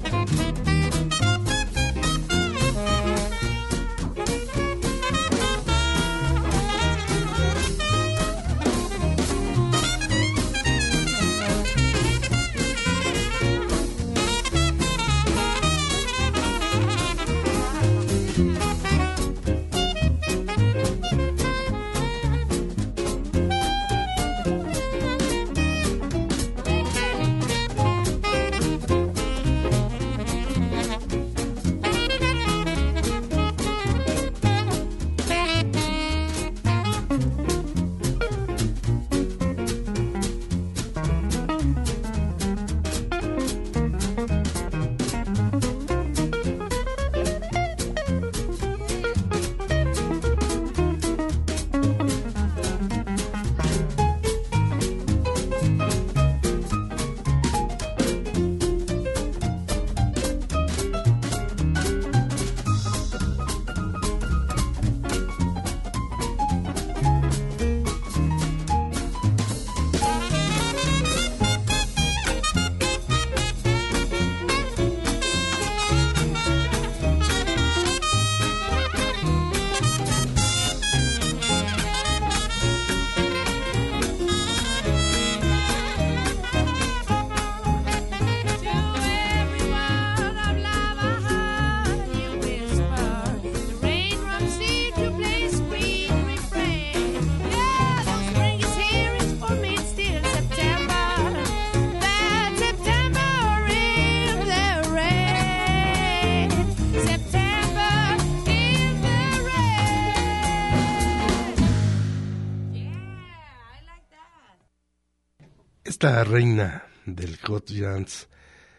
Esta reina del hot jazz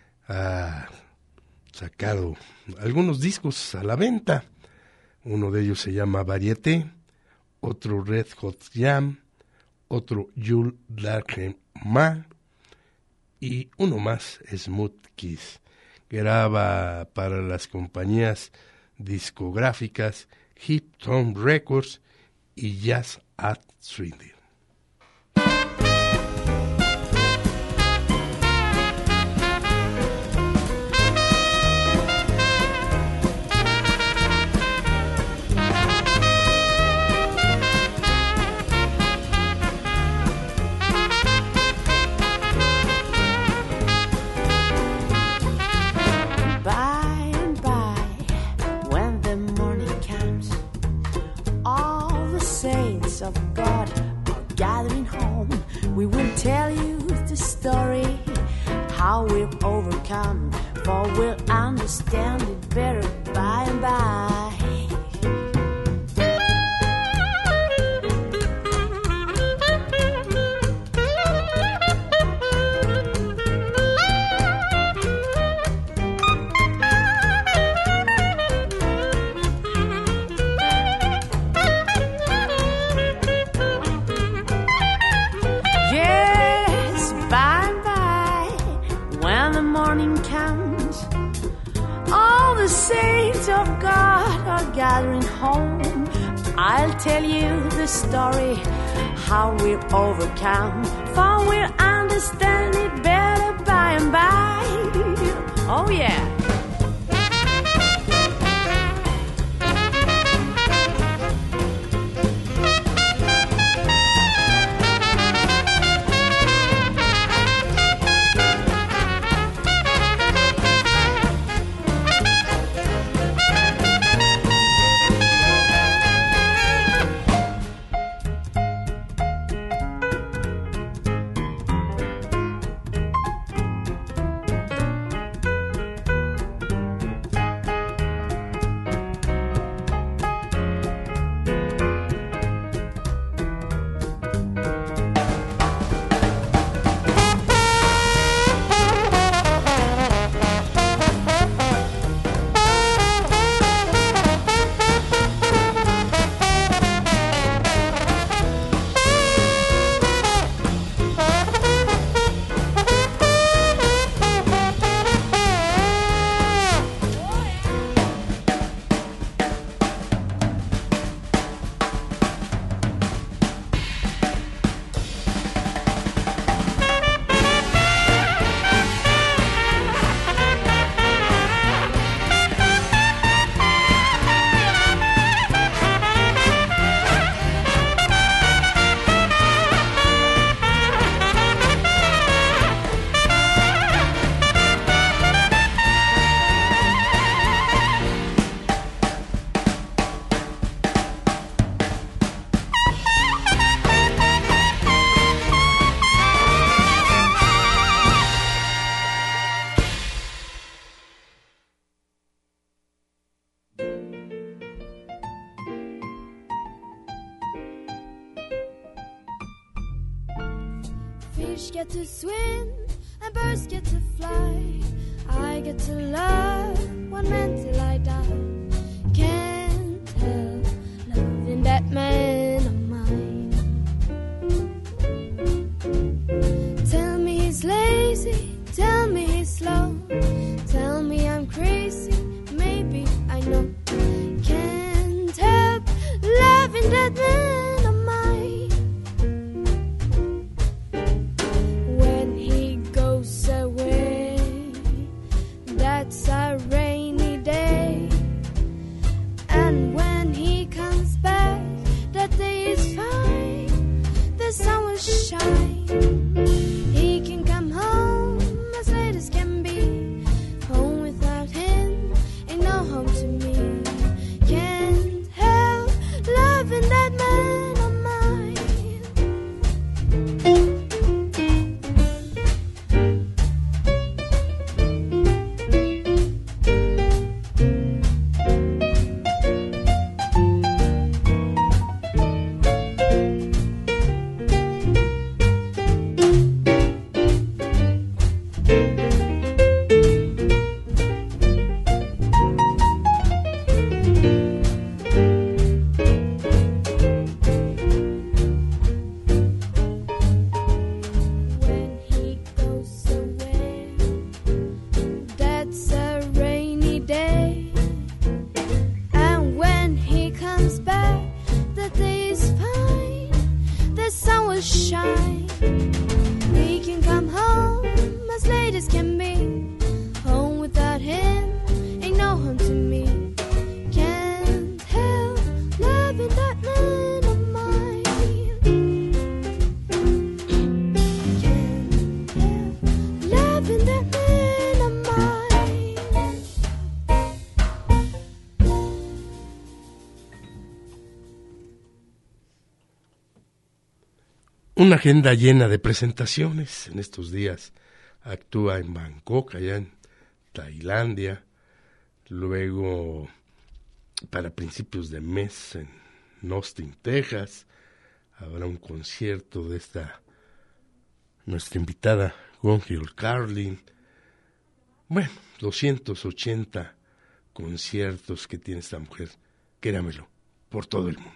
ha sacado algunos discos a la venta. Uno de ellos se llama Varieté, otro Red Hot Jam, otro Jules Darkema y uno más, Smooth Kiss. Graba para las compañías discográficas Hip Tone Records y Jazz at Swindle. saints of God are gathering home. We will tell you the story, how we've overcome, for we'll understand it better by and by. Of God are gathering home. I'll tell you the story, how we'll overcome, for we'll understand it better by and by. Oh yeah. Fish get to swim and birds get to fly. I get to love one man till I die. Can't help loving that man of mine. Tell me he's lazy, tell me he's slow, tell me I'm crazy, maybe I know. Can't help loving that man of mine. When he goes away, that's a rainy day. And when he comes back, that day is fine, the sun will shine. He can come home as late as can be. Home without him ain't no home to me. Can't help loving that man of mine. When he goes away, that's a rainy day. And when he comes back, the day is fine, the sun will shine. He can come home as late as can be. Home without him ain't no home to me. Can't help loving that man of mine. Can't help loving that man of mine. Una agenda llena de presentaciones. En estos días actúa en Bangkok, allá en Tailandia. Luego, para principios de mes, en Austin, Texas, habrá un concierto de nuestra invitada, Gone Hill Carlin. Bueno, 280 conciertos que tiene esta mujer, créamelo, por todo el mundo.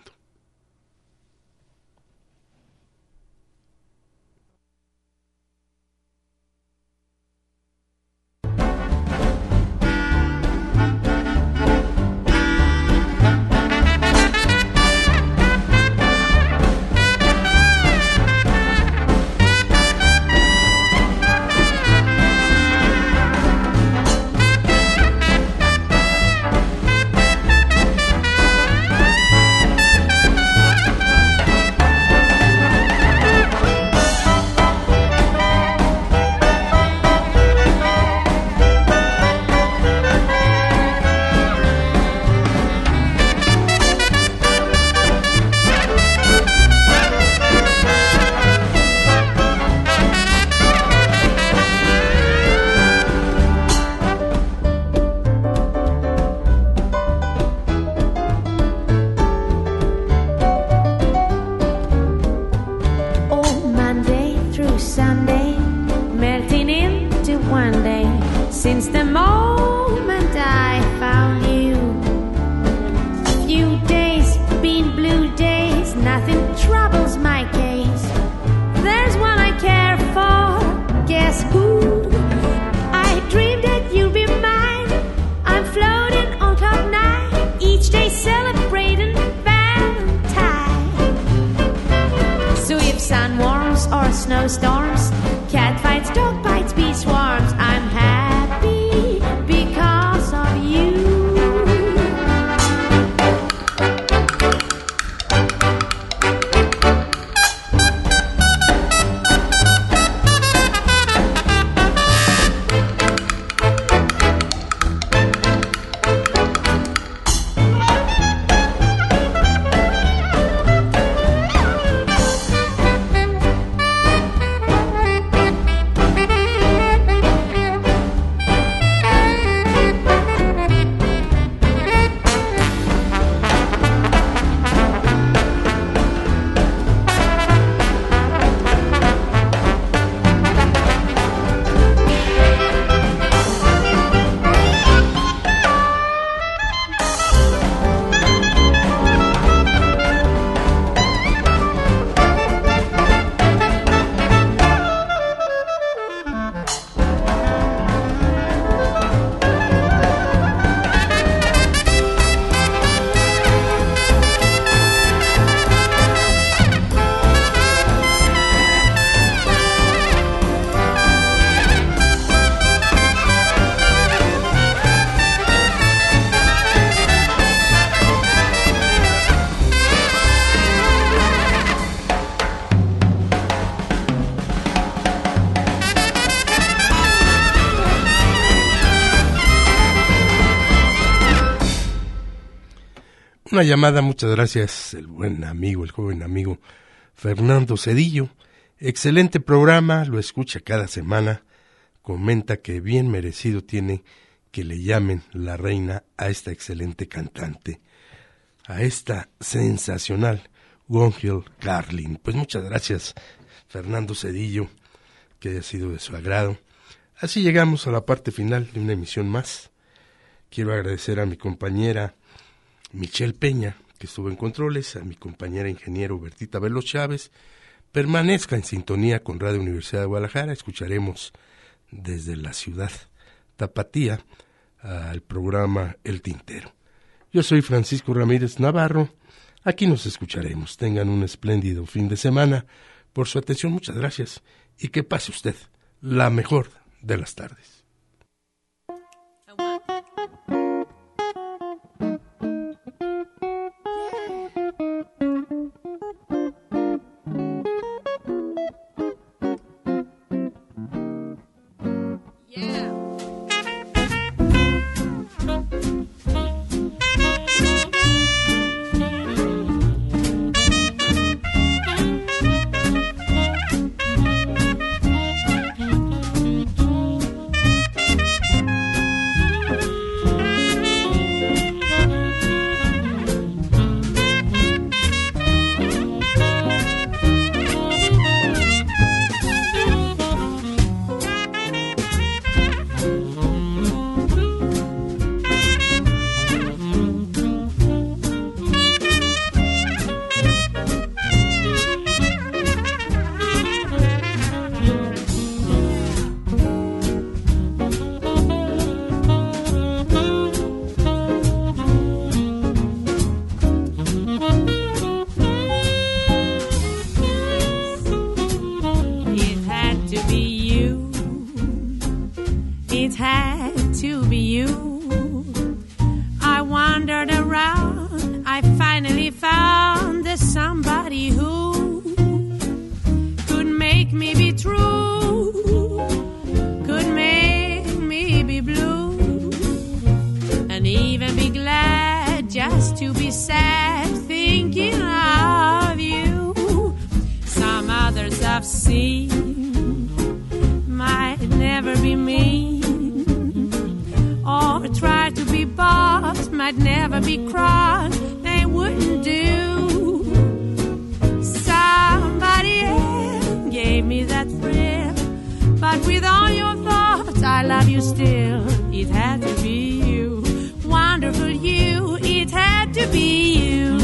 Snowstorms, cat fights, dog bites, bee swarms. I'm happy because of you. Una llamada, muchas gracias, el joven amigo Fernando Cedillo. Excelente programa, lo escucha cada semana. Comenta que bien merecido tiene que le llamen la reina a esta excelente cantante, a esta sensacional Gone Hill Carlin. Pues muchas gracias, Fernando Cedillo, que haya sido de su agrado. Así llegamos a la parte final de una emisión más. Quiero agradecer a mi compañera Michelle Peña, que estuvo en controles, a mi compañera ingeniero Bertita Veloz Chávez. Permanezca en sintonía con Radio Universidad de Guadalajara. Escucharemos desde la ciudad tapatía al programa El Tintero. Yo soy Francisco Ramírez Navarro. Aquí nos escucharemos. Tengan un espléndido fin de semana. Por su atención, muchas gracias. Y que pase usted la mejor de las tardes. I've seen might never be mean, or try to be boss, might never be cross, they wouldn't do. Somebody else gave me that thrill, but with all your thoughts, I love you still. It had to be you, wonderful you, it had to be you.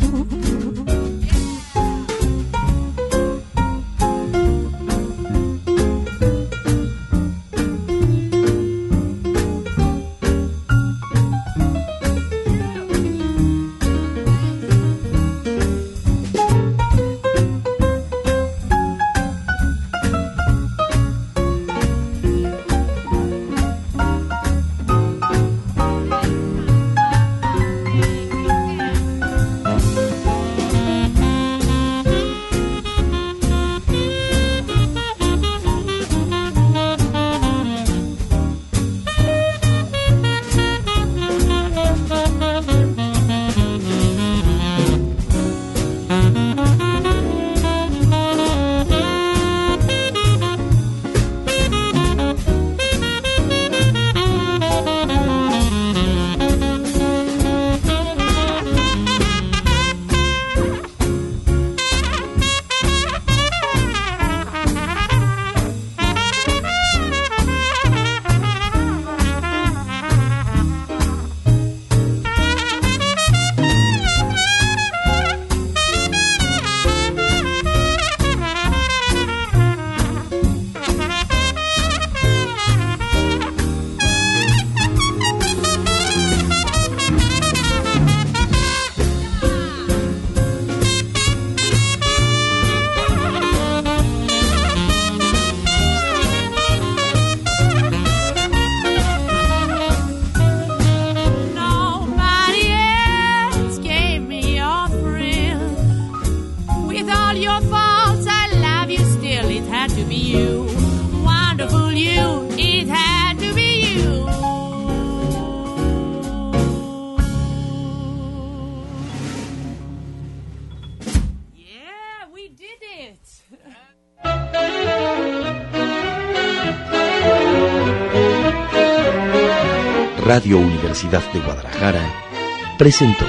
Radio Universidad de Guadalajara presentó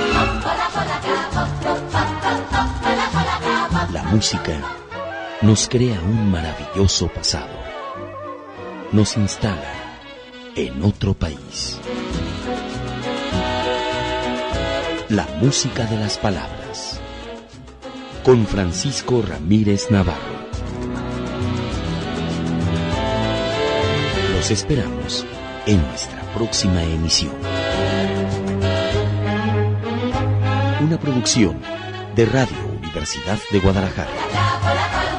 La música nos crea un maravilloso pasado, nos instala en otro país. La música de las palabras, con Francisco Ramírez Navarro. Los esperamos en nuestra próxima emisión. Una producción de Radio Universidad de Guadalajara.